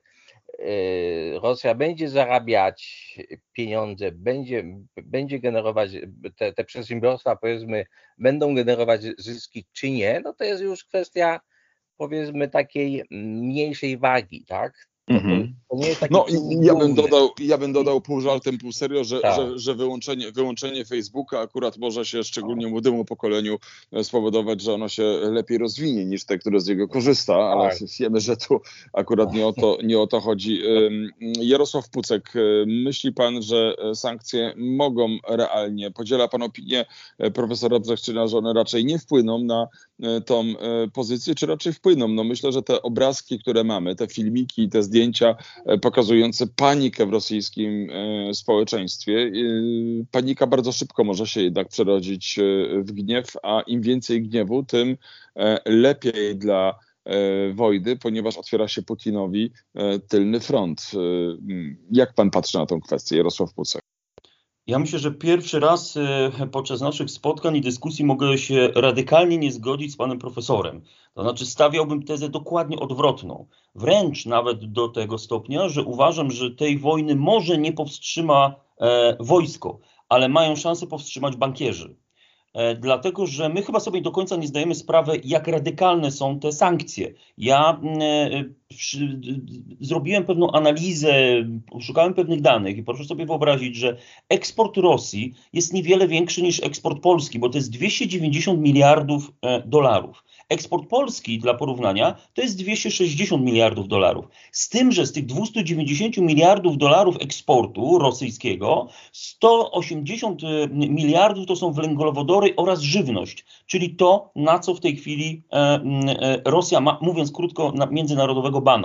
Rosja będzie zarabiać pieniądze, będzie, będzie generować, te, te przedsiębiorstwa powiedzmy będą generować zyski czy nie, no to jest już kwestia powiedzmy takiej mniejszej wagi, tak? To, to, to nie jest taki no ja bym, dodał, ja bym dodał pół żartem, pół serio, że, tak. że, że wyłączenie, wyłączenie Facebooka akurat może się szczególnie młodemu pokoleniu spowodować, że ono się lepiej rozwinie niż te, które z niego korzysta, ale tak. Wiemy, że tu akurat nie o to, nie o to chodzi. Jarosław Pucek, myśli pan, że sankcje mogą realnie, podziela pan opinię profesora Brzechczyna, że one raczej nie wpłyną na tą pozycję, czy raczej wpłyną? No myślę, że te obrazki, które mamy, te filmiki, te zdjęcia pokazujące panikę w rosyjskim społeczeństwie. Panika bardzo szybko może się jednak przerodzić w gniew, a im więcej gniewu, tym lepiej dla wojny, ponieważ otwiera się Putinowi tylny front. Jak pan patrzy na tę kwestię, Jarosław Pucek? Ja myślę, że pierwszy raz podczas naszych spotkań i dyskusji mogę się radykalnie nie zgodzić z panem profesorem. To znaczy stawiałbym tezę dokładnie odwrotną. Wręcz nawet do tego stopnia, że uważam, że tej wojny może nie powstrzyma e, wojsko, ale mają szansę powstrzymać bankierzy. E, dlatego, że my chyba sobie do końca nie zdajemy sprawy, jak radykalne są te sankcje. Ja e, przy, zrobiłem pewną analizę, szukałem pewnych danych i proszę sobie wyobrazić, że eksport Rosji jest niewiele większy niż eksport Polski, bo to jest dwieście dziewięćdziesiąt miliardów e, dolarów. Eksport Polski, dla porównania, to jest dwieście sześćdziesiąt miliardów dolarów. Z tym, że z tych dwieście dziewięćdziesiąt miliardów dolarów eksportu rosyjskiego, sto osiemdziesiąt miliardów to są węglowodory oraz żywność, czyli to, na co w tej chwili e, e, Rosja ma, mówiąc krótko, na międzynarodowego bana.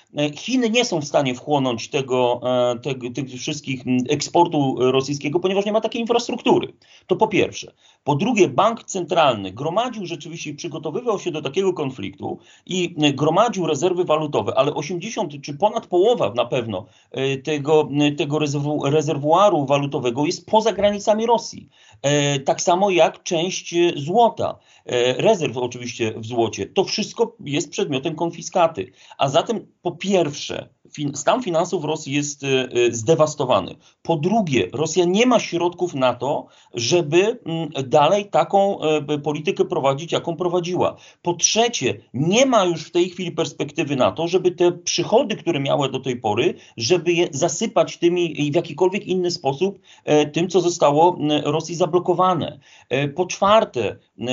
Chiny nie są w stanie wchłonąć tego, tego, tych wszystkich eksportu rosyjskiego, ponieważ nie ma takiej infrastruktury. To po pierwsze. Po drugie, bank centralny gromadził rzeczywiście, przygotowywał się do takiego konfliktu i gromadził rezerwy walutowe, ale osiemdziesiąt czy ponad połowa na pewno tego, tego rezerwuaru walutowego jest poza granicami Rosji. Tak samo jak część złota, rezerw oczywiście w złocie. To wszystko jest przedmiotem konfiskaty. A zatem po pierwsze, stan finansów Rosji jest zdewastowany. Po drugie, Rosja nie ma środków na to, żeby dalej taką politykę prowadzić, jaką prowadziła. Po trzecie, nie ma już w tej chwili perspektywy na to, żeby te przychody, które miała do tej pory, żeby je zasypać tymi i w jakikolwiek inny sposób tym, co zostało Rosji zablokowane. Po czwarte,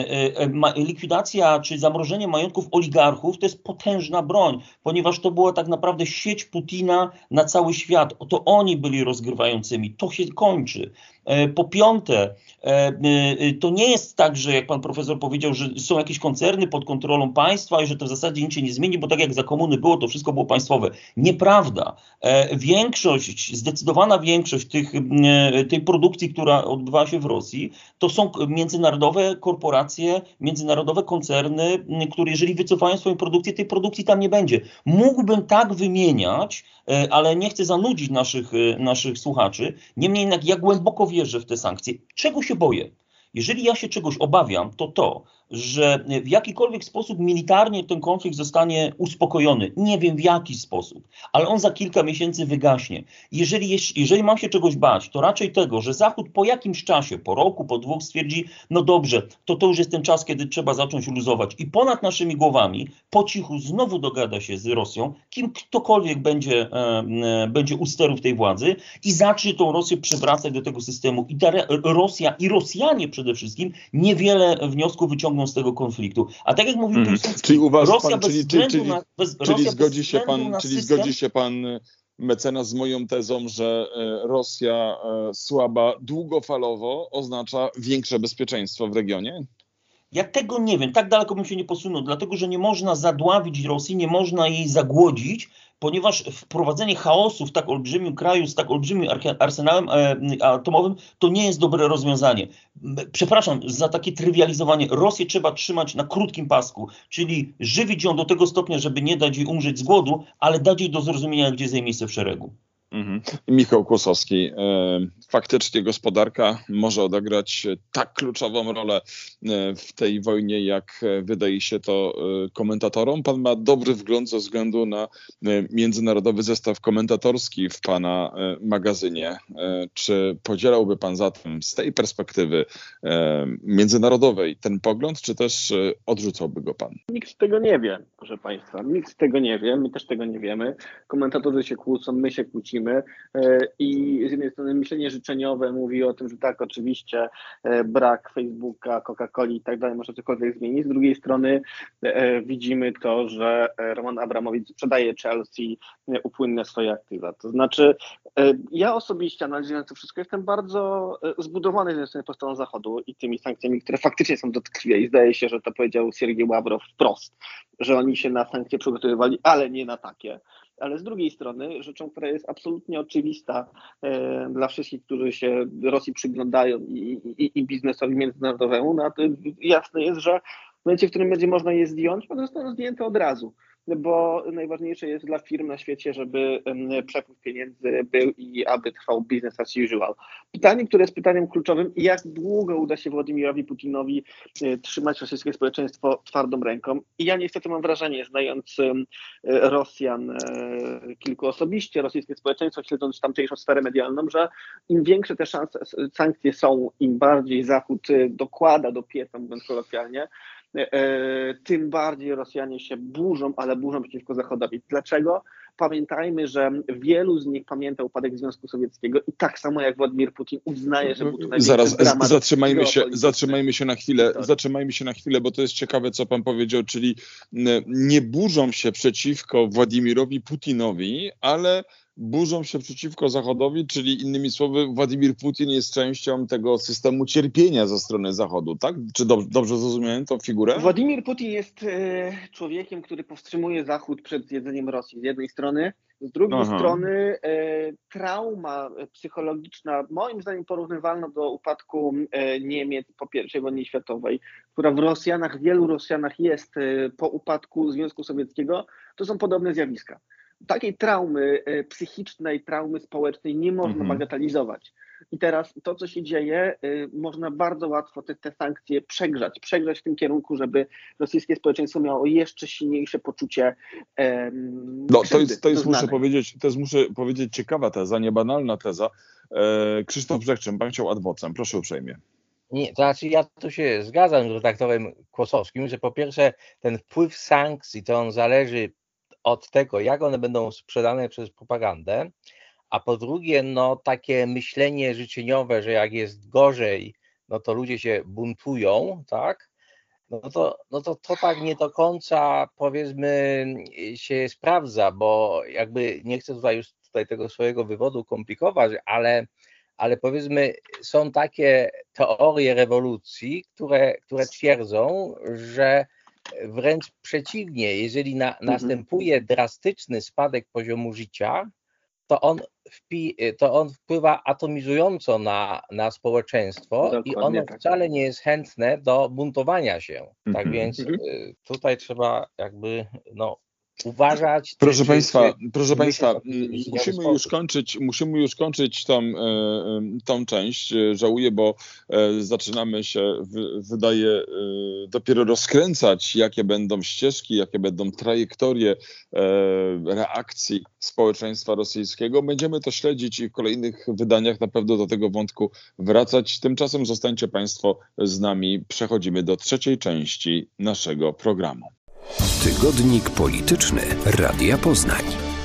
likwidacja czy zamrożenie majątków oligarchów to jest potężna broń, ponieważ to była tak naprawdę sieć Putina na cały świat. To oni byli rozgrywającymi. To się kończy. Po piąte, to nie jest tak, że jak pan profesor powiedział, że są jakieś koncerny pod kontrolą państwa i że to w zasadzie nic się nie zmieni, bo tak jak za komuny było, to wszystko było państwowe. Nieprawda. Większość, zdecydowana większość tych, tej produkcji, która odbywa się w Rosji, to są międzynarodowe korporacje, międzynarodowe koncerny, które jeżeli wycofają swoją produkcję, tej produkcji tam nie będzie. Mógłbym tak wymieniać, ale nie chcę zanudzić naszych, naszych słuchaczy. Niemniej jednak ja głęboko wierzę w te sankcje. Czego się boję? Jeżeli ja się czegoś obawiam, to to, że w jakikolwiek sposób militarnie ten konflikt zostanie uspokojony. Nie wiem w jaki sposób, ale on za kilka miesięcy wygaśnie. Jeżeli, jeżeli mam się czegoś bać, to raczej tego, że Zachód po jakimś czasie, po roku, po dwóch stwierdzi, no dobrze, to to już jest ten czas, kiedy trzeba zacząć luzować i ponad naszymi głowami po cichu znowu dogada się z Rosją, kim ktokolwiek będzie, e, e, będzie u sterów tej władzy i zacznie tą Rosję przywracać do tego systemu. I ta Rosja i Rosjanie przede wszystkim niewiele wniosków wyciągną z tego konfliktu. A tak jak mówił mm. Piłsudski, czyli uważa Rosja pan, bez czyli, względu czyli, na bez, czyli Rosja zgodzi bez się pan, na czyli system, zgodzi się pan mecenas z moją tezą, że Rosja słaba długofalowo oznacza większe bezpieczeństwo w regionie? Ja tego nie wiem, tak daleko bym się nie posunął, dlatego że nie można zadławić Rosji, nie można jej zagłodzić, ponieważ wprowadzenie chaosu w tak olbrzymim kraju z tak olbrzymim arsenałem atomowym to nie jest dobre rozwiązanie. Przepraszam za takie trywializowanie. Rosję trzeba trzymać na krótkim pasku, czyli żywić ją do tego stopnia, żeby nie dać jej umrzeć z głodu, ale dać jej do zrozumienia, gdzie jest jej miejsce w szeregu. Mhm. Michał Kłosowski, faktycznie gospodarka może odegrać tak kluczową rolę w tej wojnie, jak wydaje się to komentatorom. Pan ma dobry wgląd ze względu na międzynarodowy zestaw komentatorski w pana magazynie. Czy podzielałby pan zatem z tej perspektywy międzynarodowej ten pogląd, czy też odrzucałby go pan? Nikt tego nie wie, proszę państwa. Nikt tego nie wie, my też tego nie wiemy. Komentatorzy się kłócą, my się kłócimy. I z jednej strony myślenie życzeniowe mówi o tym, że tak, oczywiście brak Facebooka, Coca-Coli i tak dalej może cokolwiek zmienić. Z drugiej strony widzimy to, że Roman Abramowicz sprzedaje Chelsea upłynne swoje aktywa. To znaczy ja osobiście analizując to wszystko jestem bardzo zbudowany z jednej strony postawą Zachodu i tymi sankcjami, które faktycznie są dotkliwe i zdaje się, że to powiedział Siergiej Ławrow wprost, że oni się na sankcje przygotowywali, ale nie na takie. Ale z drugiej strony rzeczą, która jest absolutnie oczywista e, dla wszystkich, którzy się Rosji przyglądają i, i, i biznesowi międzynarodowemu, no to jasne jest, że w momencie, w którym będzie można je zdjąć, one zostaną zdjęte od razu, bo najważniejsze jest dla firm na świecie, żeby przepływ pieniędzy był i aby trwał business as usual. Pytanie, które jest pytaniem kluczowym, jak długo uda się Władimirowi Putinowi trzymać rosyjskie społeczeństwo twardą ręką? I ja niestety mam wrażenie, znając Rosjan kilku osobiście, rosyjskie społeczeństwo, śledząc tamtejszą sferę medialną, że im większe te szanse, sankcje są, im bardziej Zachód dokłada do pieca, mówiąc kolokwialnie, tym bardziej Rosjanie się burzą, ale burzą przeciwko Zachodowi. Dlaczego? Pamiętajmy, że wielu z nich pamięta upadek Związku Sowieckiego i tak samo jak Władimir Putin uznaje, że był to największy Zaraz, dramat zatrzymajmy się, zatrzymajmy się na chwilę, zatrzymajmy się na chwilę, bo to jest ciekawe, co pan powiedział, czyli nie burzą się przeciwko Władimirowi Putinowi, ale burzą się przeciwko Zachodowi, czyli innymi słowy Władimir Putin jest częścią tego systemu cierpienia ze strony Zachodu, tak? Czy dobrze, dobrze zrozumiałem tą figurę? Władimir Putin jest e, człowiekiem, który powstrzymuje Zachód przed zjedzeniem Rosji z jednej strony, z drugiej Aha. strony e, trauma psychologiczna, moim zdaniem porównywalna do upadku e, Niemiec po pierwszej wojnie światowej, która w Rosjanach, w wielu Rosjanach jest e, po upadku Związku Sowieckiego, to są podobne zjawiska. Takiej traumy e, psychicznej, traumy społecznej nie można mhm. bagatelizować. I teraz to, co się dzieje, y, można bardzo łatwo te, te sankcje przegrzać, przegrzać w tym kierunku, żeby rosyjskie społeczeństwo miało jeszcze silniejsze poczucie em, No to jest, to jest muszę powiedzieć, to jest muszę powiedzieć ciekawa teza, niebanalna teza. E, Krzysztof Brzechczyn, pan chciał ad vocem, proszę uprzejmie. Nie, to znaczy ja tu się zgadzam z redaktorem Kłosowskim, że po pierwsze ten wpływ sankcji, to on zależy od tego, jak one będą sprzedane przez propagandę, a po drugie, no takie myślenie życzeniowe, że jak jest gorzej, no to ludzie się buntują, tak? No to, no to to tak nie do końca, powiedzmy, się sprawdza, bo jakby nie chcę tutaj już tutaj tego swojego wywodu komplikować, ale, ale powiedzmy są takie teorie rewolucji, które, które twierdzą, że wręcz przeciwnie, jeżeli na, mhm. następuje drastyczny spadek poziomu życia, to on, wpi, to on wpływa atomizująco na, na społeczeństwo. Dokładnie i ono tak. wcale nie jest chętne do buntowania się. Mm-hmm. Tak więc mm-hmm. tutaj trzeba jakby no, uważać. Proszę czy, Państwa, czy, proszę czy Państwa, musimy już kończyć, musimy już kończyć tą, tą część. Żałuję, bo zaczynamy się, wydaje, dopiero rozkręcać, jakie będą ścieżki, jakie będą trajektorie reakcji społeczeństwa rosyjskiego. Będziemy to śledzić i w kolejnych wydaniach na pewno do tego wątku wracać. Tymczasem zostańcie Państwo z nami. Przechodzimy do trzeciej części naszego programu. Tygodnik polityczny Radia Poznań.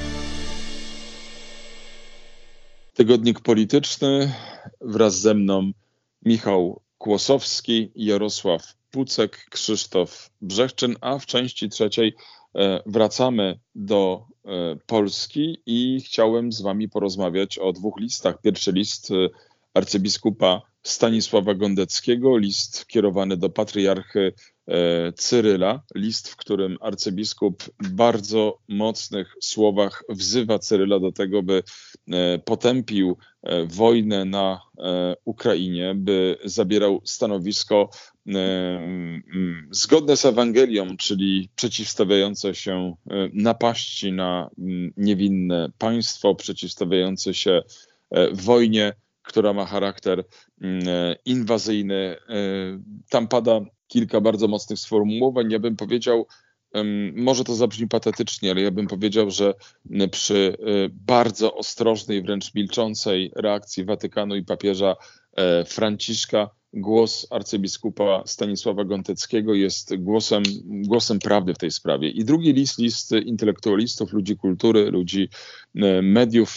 Tygodnik polityczny, wraz ze mną Michał Kłosowski, Jarosław Pucek, Krzysztof Brzechczyn, a w części trzeciej wracamy do Polski i chciałem z wami porozmawiać o dwóch listach. Pierwszy list arcybiskupa Stanisława Gondeckiego, list kierowany do patriarchy Cyryla, list, w którym arcybiskup w bardzo mocnych słowach wzywa Cyryla do tego, by potępił wojnę na Ukrainie, by zabierał stanowisko zgodne z Ewangelią, czyli przeciwstawiające się napaści na niewinne państwo, przeciwstawiające się wojnie, która ma charakter inwazyjny. Tam pada kilka bardzo mocnych sformułowań. Ja bym powiedział, może to zabrzmi patetycznie, ale ja bym powiedział, że przy bardzo ostrożnej, wręcz milczącej reakcji Watykanu i papieża Franciszka głos arcybiskupa Stanisława Gondeckiego jest głosem, głosem prawdy w tej sprawie. I drugi list, list intelektualistów, ludzi kultury, ludzi mediów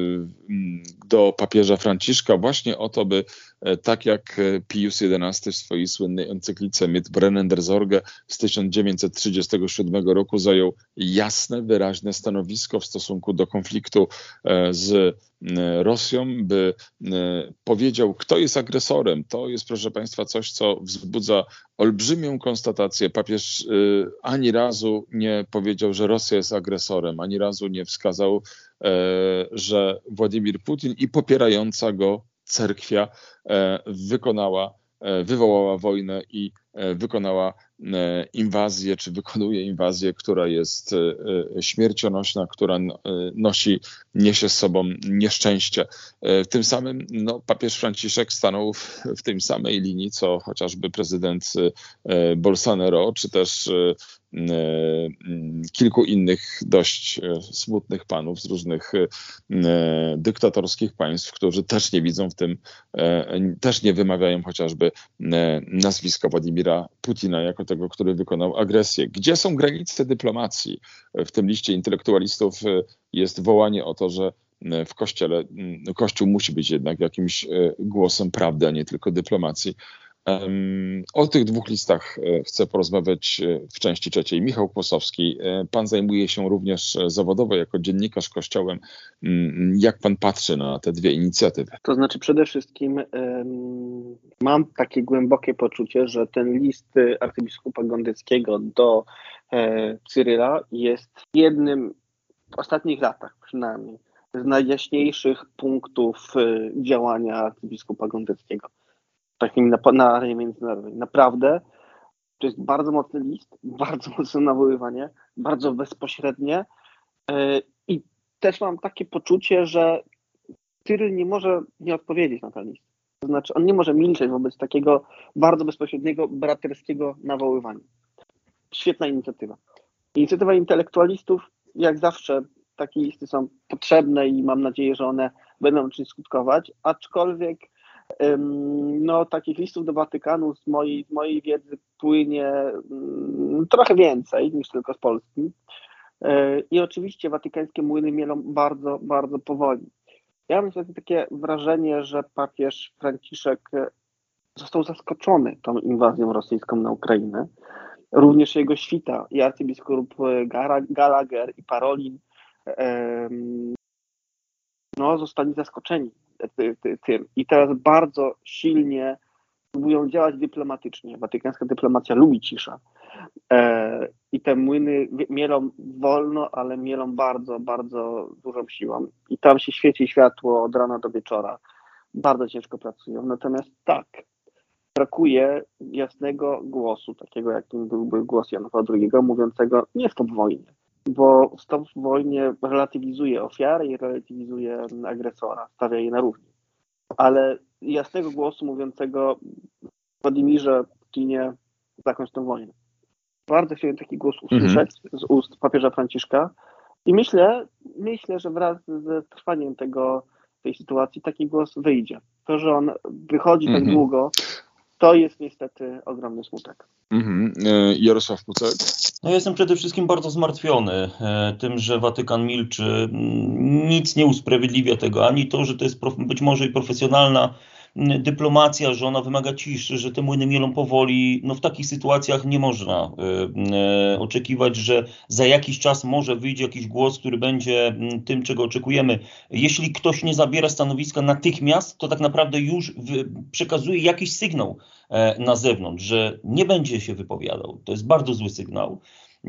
do papieża Franciszka właśnie o to, by tak jak Pius jedenasty w swojej słynnej encyklice Mit brennender Sorge z tysiąc dziewięćset trzydziestego siódmego roku zajął jasne, wyraźne stanowisko w stosunku do konfliktu z Rosją, by powiedział, kto jest agresorem. To jest, proszę Państwa, coś, co wzbudza olbrzymią konstatację. Papież ani razu nie powiedział, że Rosja jest agresorem, ani razu nie wskazał, że Władimir Putin i popierająca go cerkwia wykonała, wywołała wojnę i wykonała inwazję, czy wykonuje inwazję, która jest śmiercionośna, która nosi, niesie z sobą nieszczęście. Tym samym no, papież Franciszek stanął w, w tej samej linii, co chociażby prezydent Bolsonaro, czy też kilku innych dość smutnych panów z różnych dyktatorskich państw, którzy też nie widzą w tym, też nie wymawiają chociażby nazwiska Władimira Putina jako tego, który wykonał agresję. Gdzie są granice dyplomacji? W tym liście intelektualistów jest wołanie o to, że w Kościele, Kościół musi być jednak jakimś głosem prawdy, a nie tylko dyplomacji. O tych dwóch listach chcę porozmawiać w części trzeciej. Michał Kłosowski, pan zajmuje się również zawodowo jako dziennikarz Kościołem. Jak pan patrzy na te dwie inicjatywy? To znaczy przede wszystkim um, mam takie głębokie poczucie, że ten list arcybiskupa Gondeckiego do e, Cyryla jest jednym w ostatnich latach przynajmniej z najjaśniejszych punktów e, działania arcybiskupa Gondeckiego. Takim na, na arenie międzynarodowej. Naprawdę to jest bardzo mocny list, bardzo mocne nawoływanie, bardzo bezpośrednie yy, i też mam takie poczucie, że Cyryl nie może nie odpowiedzieć na ten list. To znaczy on nie może milczeć wobec takiego bardzo bezpośredniego, braterskiego nawoływania. Świetna inicjatywa. Inicjatywa intelektualistów, jak zawsze takie listy są potrzebne i mam nadzieję, że one będą czymś skutkować, aczkolwiek no, takich listów do Watykanu z mojej, z mojej wiedzy płynie um, trochę więcej niż tylko z Polski. Yy, I oczywiście watykańskie młyny mielą bardzo, bardzo powoli. Ja mam sobie takie wrażenie, że papież Franciszek został zaskoczony tą inwazją rosyjską na Ukrainę. Również jego świta i arcybiskup Gallagher i Parolin yy, no, zostali zaskoczeni tym. I teraz bardzo silnie próbują działać dyplomatycznie. Watykańska dyplomacja lubi ciszę. E, I te młyny mielą wolno, ale mielą bardzo, bardzo dużą siłą. I tam się świeci światło od rana do wieczora. Bardzo ciężko pracują. Natomiast tak, brakuje jasnego głosu, takiego jakim byłby głos Jana Pawła drugiego, mówiącego nie stop wojnie. Bo stop w wojnie relatywizuje ofiary i relatywizuje agresora, stawia je na równi. Ale jasnego głosu mówiącego Władimirze, Putinie, zakończ tę wojnę. Bardzo chciałem taki głos usłyszeć mhm. z ust papieża Franciszka i myślę, myślę, że wraz z trwaniem tego, tej sytuacji taki głos wyjdzie. To, że on wychodzi mhm. tak długo, to jest niestety ogromny smutek. Mhm. Jarosław Kucek? No, jestem przede wszystkim bardzo zmartwiony e, tym, że Watykan milczy. Nic nie usprawiedliwia tego, ani to, że to jest prof, być może i profesjonalna dyplomacja, że ona wymaga ciszy, że te młyny mielą powoli. No w takich sytuacjach nie można e, e, oczekiwać, że za jakiś czas może wyjdzie jakiś głos, który będzie tym, czego oczekujemy. Jeśli ktoś nie zabiera stanowiska natychmiast, to tak naprawdę już w, przekazuje jakiś sygnał e, na zewnątrz, że nie będzie się wypowiadał. To jest bardzo zły sygnał.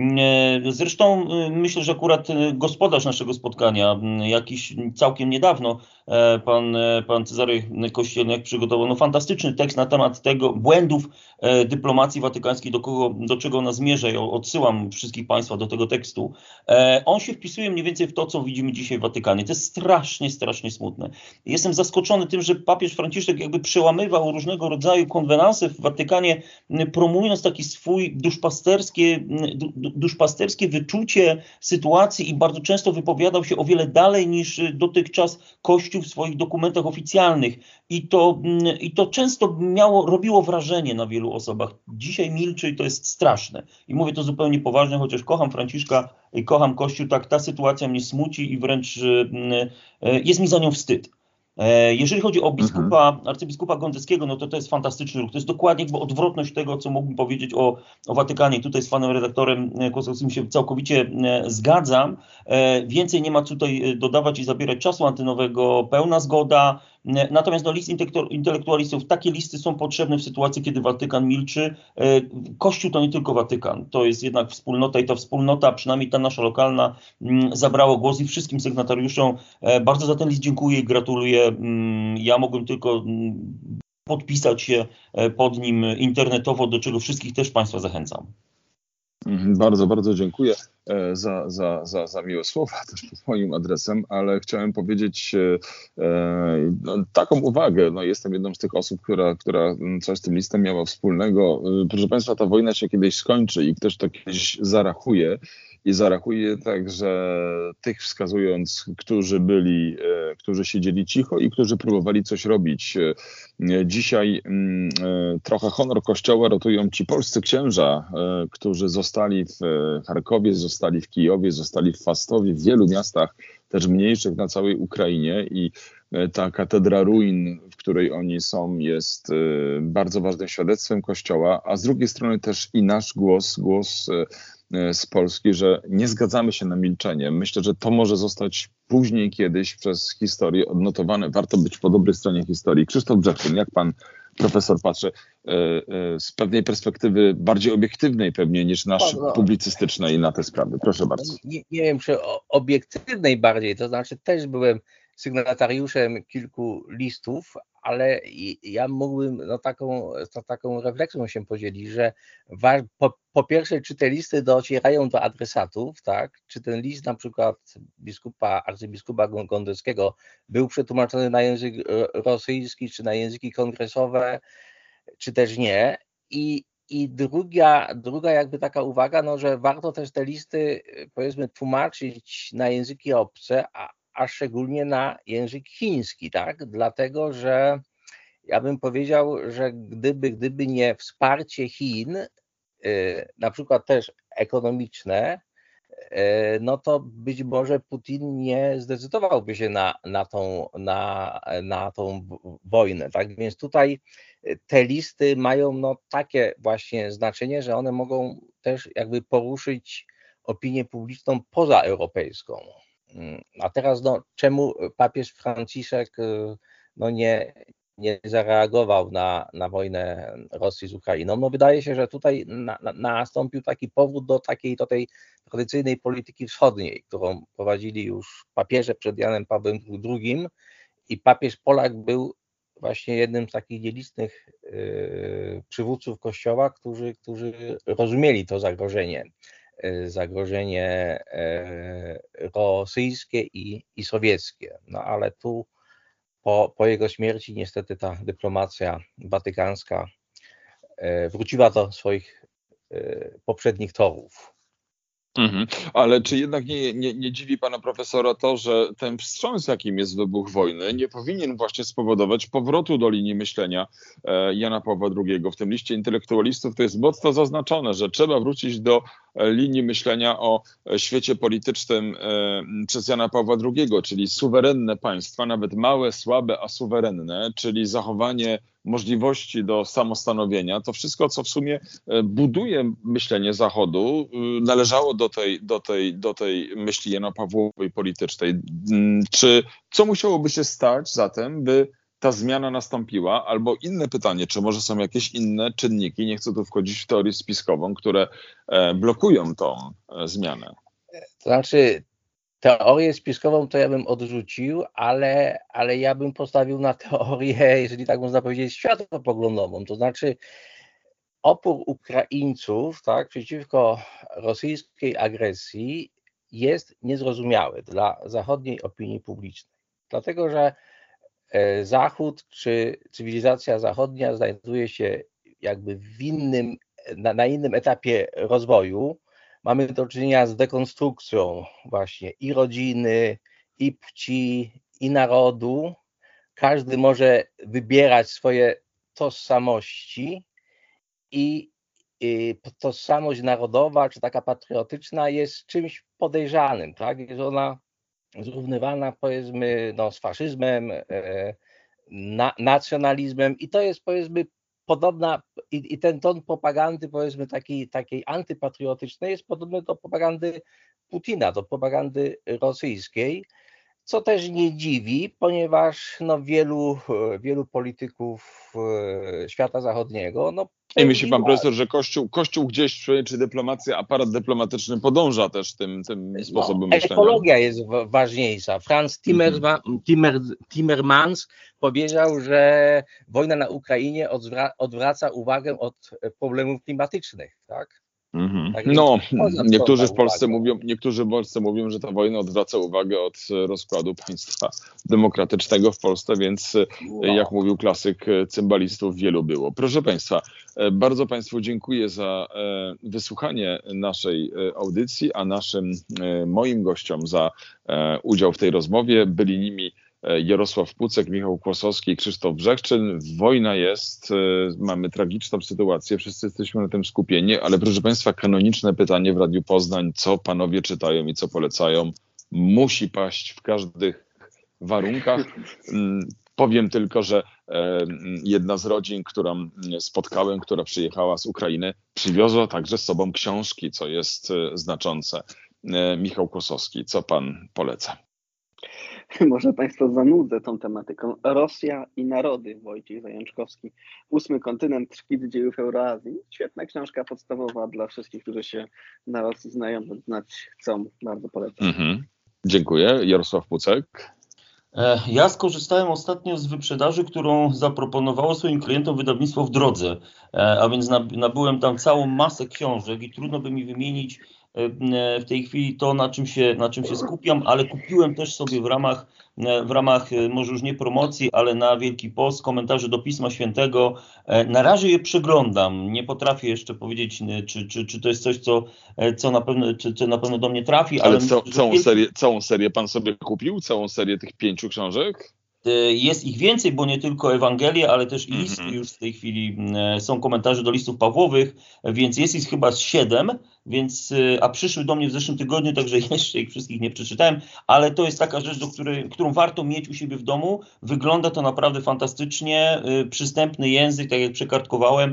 Zresztą myślę, że akurat gospodarz naszego spotkania, jakiś całkiem niedawno, pan, pan Cezary Kościelniak przygotował no, fantastyczny tekst na temat tego błędów dyplomacji watykańskiej, do, kogo, do czego ona zmierza. Ja odsyłam wszystkich Państwa do tego tekstu. On się wpisuje mniej więcej w to, co widzimy dzisiaj w Watykanie. To jest strasznie, strasznie smutne. Jestem zaskoczony tym, że papież Franciszek jakby przełamywał różnego rodzaju konwenanse w Watykanie, promując taki swój duszpasterskie, duszpasterskie wyczucie sytuacji i bardzo często wypowiadał się o wiele dalej niż dotychczas Kościół w swoich dokumentach oficjalnych. I to, i to często miało, robiło wrażenie na wielu osobach. Dzisiaj milczy i to jest straszne. I mówię to zupełnie poważnie, chociaż kocham Franciszka i kocham Kościół, tak ta sytuacja mnie smuci i wręcz jest mi za nią wstyd. Jeżeli chodzi o biskupa, mhm. arcybiskupa Gondeckiego, no to to jest fantastyczny ruch. To jest dokładnie jakby odwrotność tego, co mógłbym powiedzieć o, o Watykanie. Tutaj z panem redaktorem Kłosowskim się całkowicie zgadzam. Więcej nie ma tutaj dodawać i zabierać czasu antynowego. Pełna zgoda. Natomiast no, list intelektualistów, takie listy są potrzebne w sytuacji, kiedy Watykan milczy. Kościół to nie tylko Watykan, to jest jednak wspólnota i ta wspólnota, przynajmniej ta nasza lokalna, zabrała głos i wszystkim sygnatariuszom bardzo za ten list dziękuję i gratuluję. Ja mogłem tylko podpisać się pod nim internetowo, do czego wszystkich też Państwa zachęcam. Bardzo, bardzo dziękuję za, za, za, za miłe słowa też pod moim adresem, ale chciałem powiedzieć e, no, taką uwagę. No, jestem jedną z tych osób, która, która coś z tym listem miała wspólnego. Proszę Państwa, ta wojna się kiedyś skończy i ktoś to kiedyś zarachuje. I zarachuje także tych wskazując, którzy byli, e, którzy siedzieli cicho i którzy próbowali coś robić. E, dzisiaj m, e, trochę honor Kościoła ratują ci polscy księża, e, którzy zostali w Charkowie, zostali w Kijowie, zostali w Fastowie, w wielu miastach też mniejszych na całej Ukrainie i ta katedra ruin, w której oni są, jest bardzo ważnym świadectwem Kościoła, a z drugiej strony też i nasz głos, głos z Polski, że nie zgadzamy się na milczenie. Myślę, że to może zostać później kiedyś przez historię odnotowane. Warto być po dobrej stronie historii. Krzysztof Brzechczyn, jak pan profesor patrzy z pewnej perspektywy bardziej obiektywnej pewnie niż nasz no, publicystycznej na te sprawy? Proszę bardzo. Nie, nie wiem, czy obiektywnej bardziej, to znaczy też byłem sygnatariuszem kilku listów, ale ja mógłbym no, taką, to, taką refleksją się podzielić, że po, po pierwsze, czy te listy docierają do adresatów, tak? Czy ten list na przykład biskupa, arcybiskupa Gondeckiego był przetłumaczony na język rosyjski, czy na języki kongresowe, czy też nie. I, i druga, druga jakby taka uwaga, no, że warto też te listy powiedzmy tłumaczyć na języki obce, a a szczególnie na język chiński, tak? Dlatego, że ja bym powiedział, że gdyby, gdyby nie wsparcie Chin, na przykład też ekonomiczne, no to być może Putin nie zdecydowałby się na, na, tą, na, na tą wojnę, tak? Więc tutaj te listy mają no takie właśnie znaczenie, że one mogą też jakby poruszyć opinię publiczną pozaeuropejską. A teraz no, czemu papież Franciszek no, nie, nie zareagował na, na wojnę Rosji z Ukrainą? No, wydaje się, że tutaj na, na, nastąpił taki powrót do takiej do tej tradycyjnej polityki wschodniej, którą prowadzili już papieże przed Janem Pawłem drugim i papież Polak był właśnie jednym z takich nielicznych yy, przywódców Kościoła, którzy, którzy rozumieli to zagrożenie. zagrożenie rosyjskie i, i sowieckie. No ale tu po, po jego śmierci niestety ta dyplomacja watykańska wróciła do swoich poprzednich torów. Mhm. Ale czy jednak nie, nie, nie dziwi pana profesora to, że ten wstrząs, jakim jest wybuch wojny, nie powinien właśnie spowodować powrotu do linii myślenia Jana Pawła drugiego? W tym liście intelektualistów to jest mocno zaznaczone, że trzeba wrócić do linii myślenia o świecie politycznym przez Jana Pawła drugiego, czyli suwerenne państwa, nawet małe, słabe, a suwerenne, czyli zachowanie możliwości do samostanowienia. To wszystko, co w sumie buduje myślenie Zachodu, należało do tej, do tej, do tej myśli Jana Pawłowej politycznej. Czy co musiałoby się stać zatem, by ta zmiana nastąpiła? Albo inne pytanie, czy może są jakieś inne czynniki, nie chcę tu wchodzić w teorię spiskową, które blokują tą zmianę? To znaczy, teorię spiskową to ja bym odrzucił, ale, ale ja bym postawił na teorię, jeżeli tak można powiedzieć, światopoglądową. To znaczy opór Ukraińców, tak, przeciwko rosyjskiej agresji jest niezrozumiały dla zachodniej opinii publicznej. Dlatego, że Zachód czy cywilizacja zachodnia znajduje się jakby w innym, na, na innym etapie rozwoju. Mamy do czynienia z dekonstrukcją właśnie i rodziny, i płci, i narodu. Każdy może wybierać swoje tożsamości i, i tożsamość narodowa, czy taka patriotyczna jest czymś podejrzanym, tak? Jest ona zrównywana, powiedzmy, no, z faszyzmem, e, na, nacjonalizmem i to jest, powiedzmy, podobna i, i ten ton propagandy, powiedzmy, takiej, takiej antypatriotycznej jest podobny do propagandy Putina, do propagandy rosyjskiej, co też nie dziwi, ponieważ no, wielu, wielu polityków świata zachodniego no, I myśli pan profesor, że Kościół, Kościół gdzieś, czy dyplomacja, aparat dyplomatyczny podąża też tym, tym no, sposobem myślenia? Ekologia jest ważniejsza. Franz Timmerma, mm-hmm. Timmer, Timmermans powiedział, że wojna na Ukrainie odwra- odwraca uwagę od problemów klimatycznych, tak? Mm-hmm. Tak, no, niektórzy w Polsce uwagę. mówią, niektórzy w Polsce mówią, że ta wojna odwraca uwagę od rozkładu państwa demokratycznego w Polsce, więc no. jak mówił klasyk cymbalistów, wielu było. Proszę państwa, bardzo państwu dziękuję za wysłuchanie naszej audycji, a naszym moim gościom za udział w tej rozmowie byli nimi Jarosław Pucek, Michał Kłosowski i Krzysztof Brzechczyn. Wojna jest, mamy tragiczną sytuację, wszyscy jesteśmy na tym skupieni, ale proszę państwa, kanoniczne pytanie w Radiu Poznań, co panowie czytają i co polecają, musi paść w każdych warunkach. Powiem tylko, że jedna z rodzin, którą spotkałem, która przyjechała z Ukrainy, przywiozła także z sobą książki, co jest znaczące. Michał Kłosowski, co pan poleca? Może Państwa zanudzę tą tematyką. Rosja i narody, Wojciech Zajączkowski. Ósmy kontynent, szkic dziejów Euroazji. Świetna książka podstawowa dla wszystkich, którzy się na Rosji znają, znać chcą. Bardzo polecam. Mhm. Dziękuję. Jarosław Pucek. Ja skorzystałem ostatnio z wyprzedaży, którą zaproponowało swoim klientom wydawnictwo W Drodze, a więc nabyłem tam całą masę książek i trudno by mi wymienić w tej chwili to, na czym się, na czym się skupiam, ale kupiłem też sobie w ramach, w ramach może już nie promocji, ale na Wielki Post komentarze do Pisma Świętego. Na razie je przeglądam. Nie potrafię jeszcze powiedzieć, czy, czy, czy to jest coś, co, co, na pewno, czy, co na pewno do mnie trafi. Ale, ale myślę, co, całą, wielki... serię, całą serię pan sobie kupił? Całą serię tych pięciu książek? Jest ich więcej, bo nie tylko Ewangelie, ale też i listy mm-hmm. już w tej chwili są komentarze do listów Pawłowych, więc jest ich chyba siedem, więc, a przyszły do mnie w zeszłym tygodniu, także jeszcze ich wszystkich nie przeczytałem, ale to jest taka rzecz, do której, którą warto mieć u siebie w domu. Wygląda to naprawdę fantastycznie, przystępny język, tak jak przekartkowałem,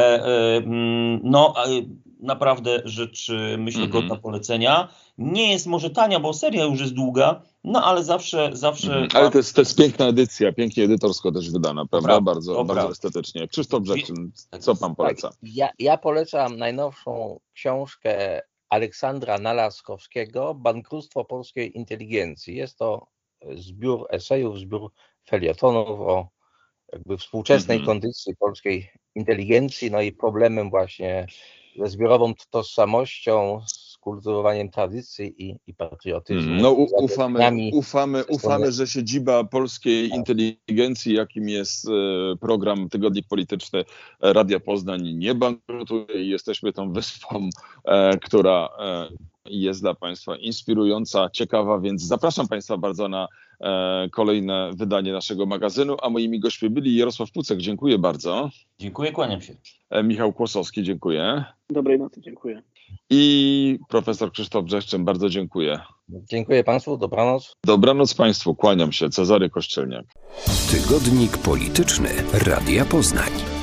no naprawdę rzecz, myślę, mm-hmm. godna polecenia. Nie jest może tania, bo seria już jest długa, no ale zawsze... zawsze. Mm, ale to jest, to jest piękna edycja, pięknie edytorsko też wydana, prawda? Dobra, bardzo, dobra. bardzo estetycznie. Krzysztof Brzechczyn, co pan poleca? Tak, ja, ja polecam najnowszą książkę Aleksandra Nalaskowskiego, Bankructwo polskiej inteligencji. Jest to zbiór esejów, zbiór felietonów o jakby współczesnej mm-hmm. kondycji polskiej inteligencji, no i problemem właśnie ze zbiorową tożsamością, z kultywowaniem tradycji i, i patriotyzmu. No u, ufamy, ufamy, ufamy, że siedziba polskiej inteligencji, jakim jest program Tygodnik Polityczny Radia Poznań, nie bankrutuje i jesteśmy tą wyspą, która jest dla Państwa inspirująca, ciekawa, więc zapraszam Państwa bardzo na kolejne wydanie naszego magazynu, a moimi gośćmi byli Jarosław Pucek, dziękuję bardzo. Dziękuję, kłaniam się. Michał Kłosowski, dziękuję. Dobrej nocy, dziękuję. I profesor Krzysztof Brzechczyn, bardzo dziękuję. Dziękuję Państwu, dobranoc. Dobranoc Państwu, kłaniam się, Cezary Kościelniak. Tygodnik Polityczny Radia Poznań.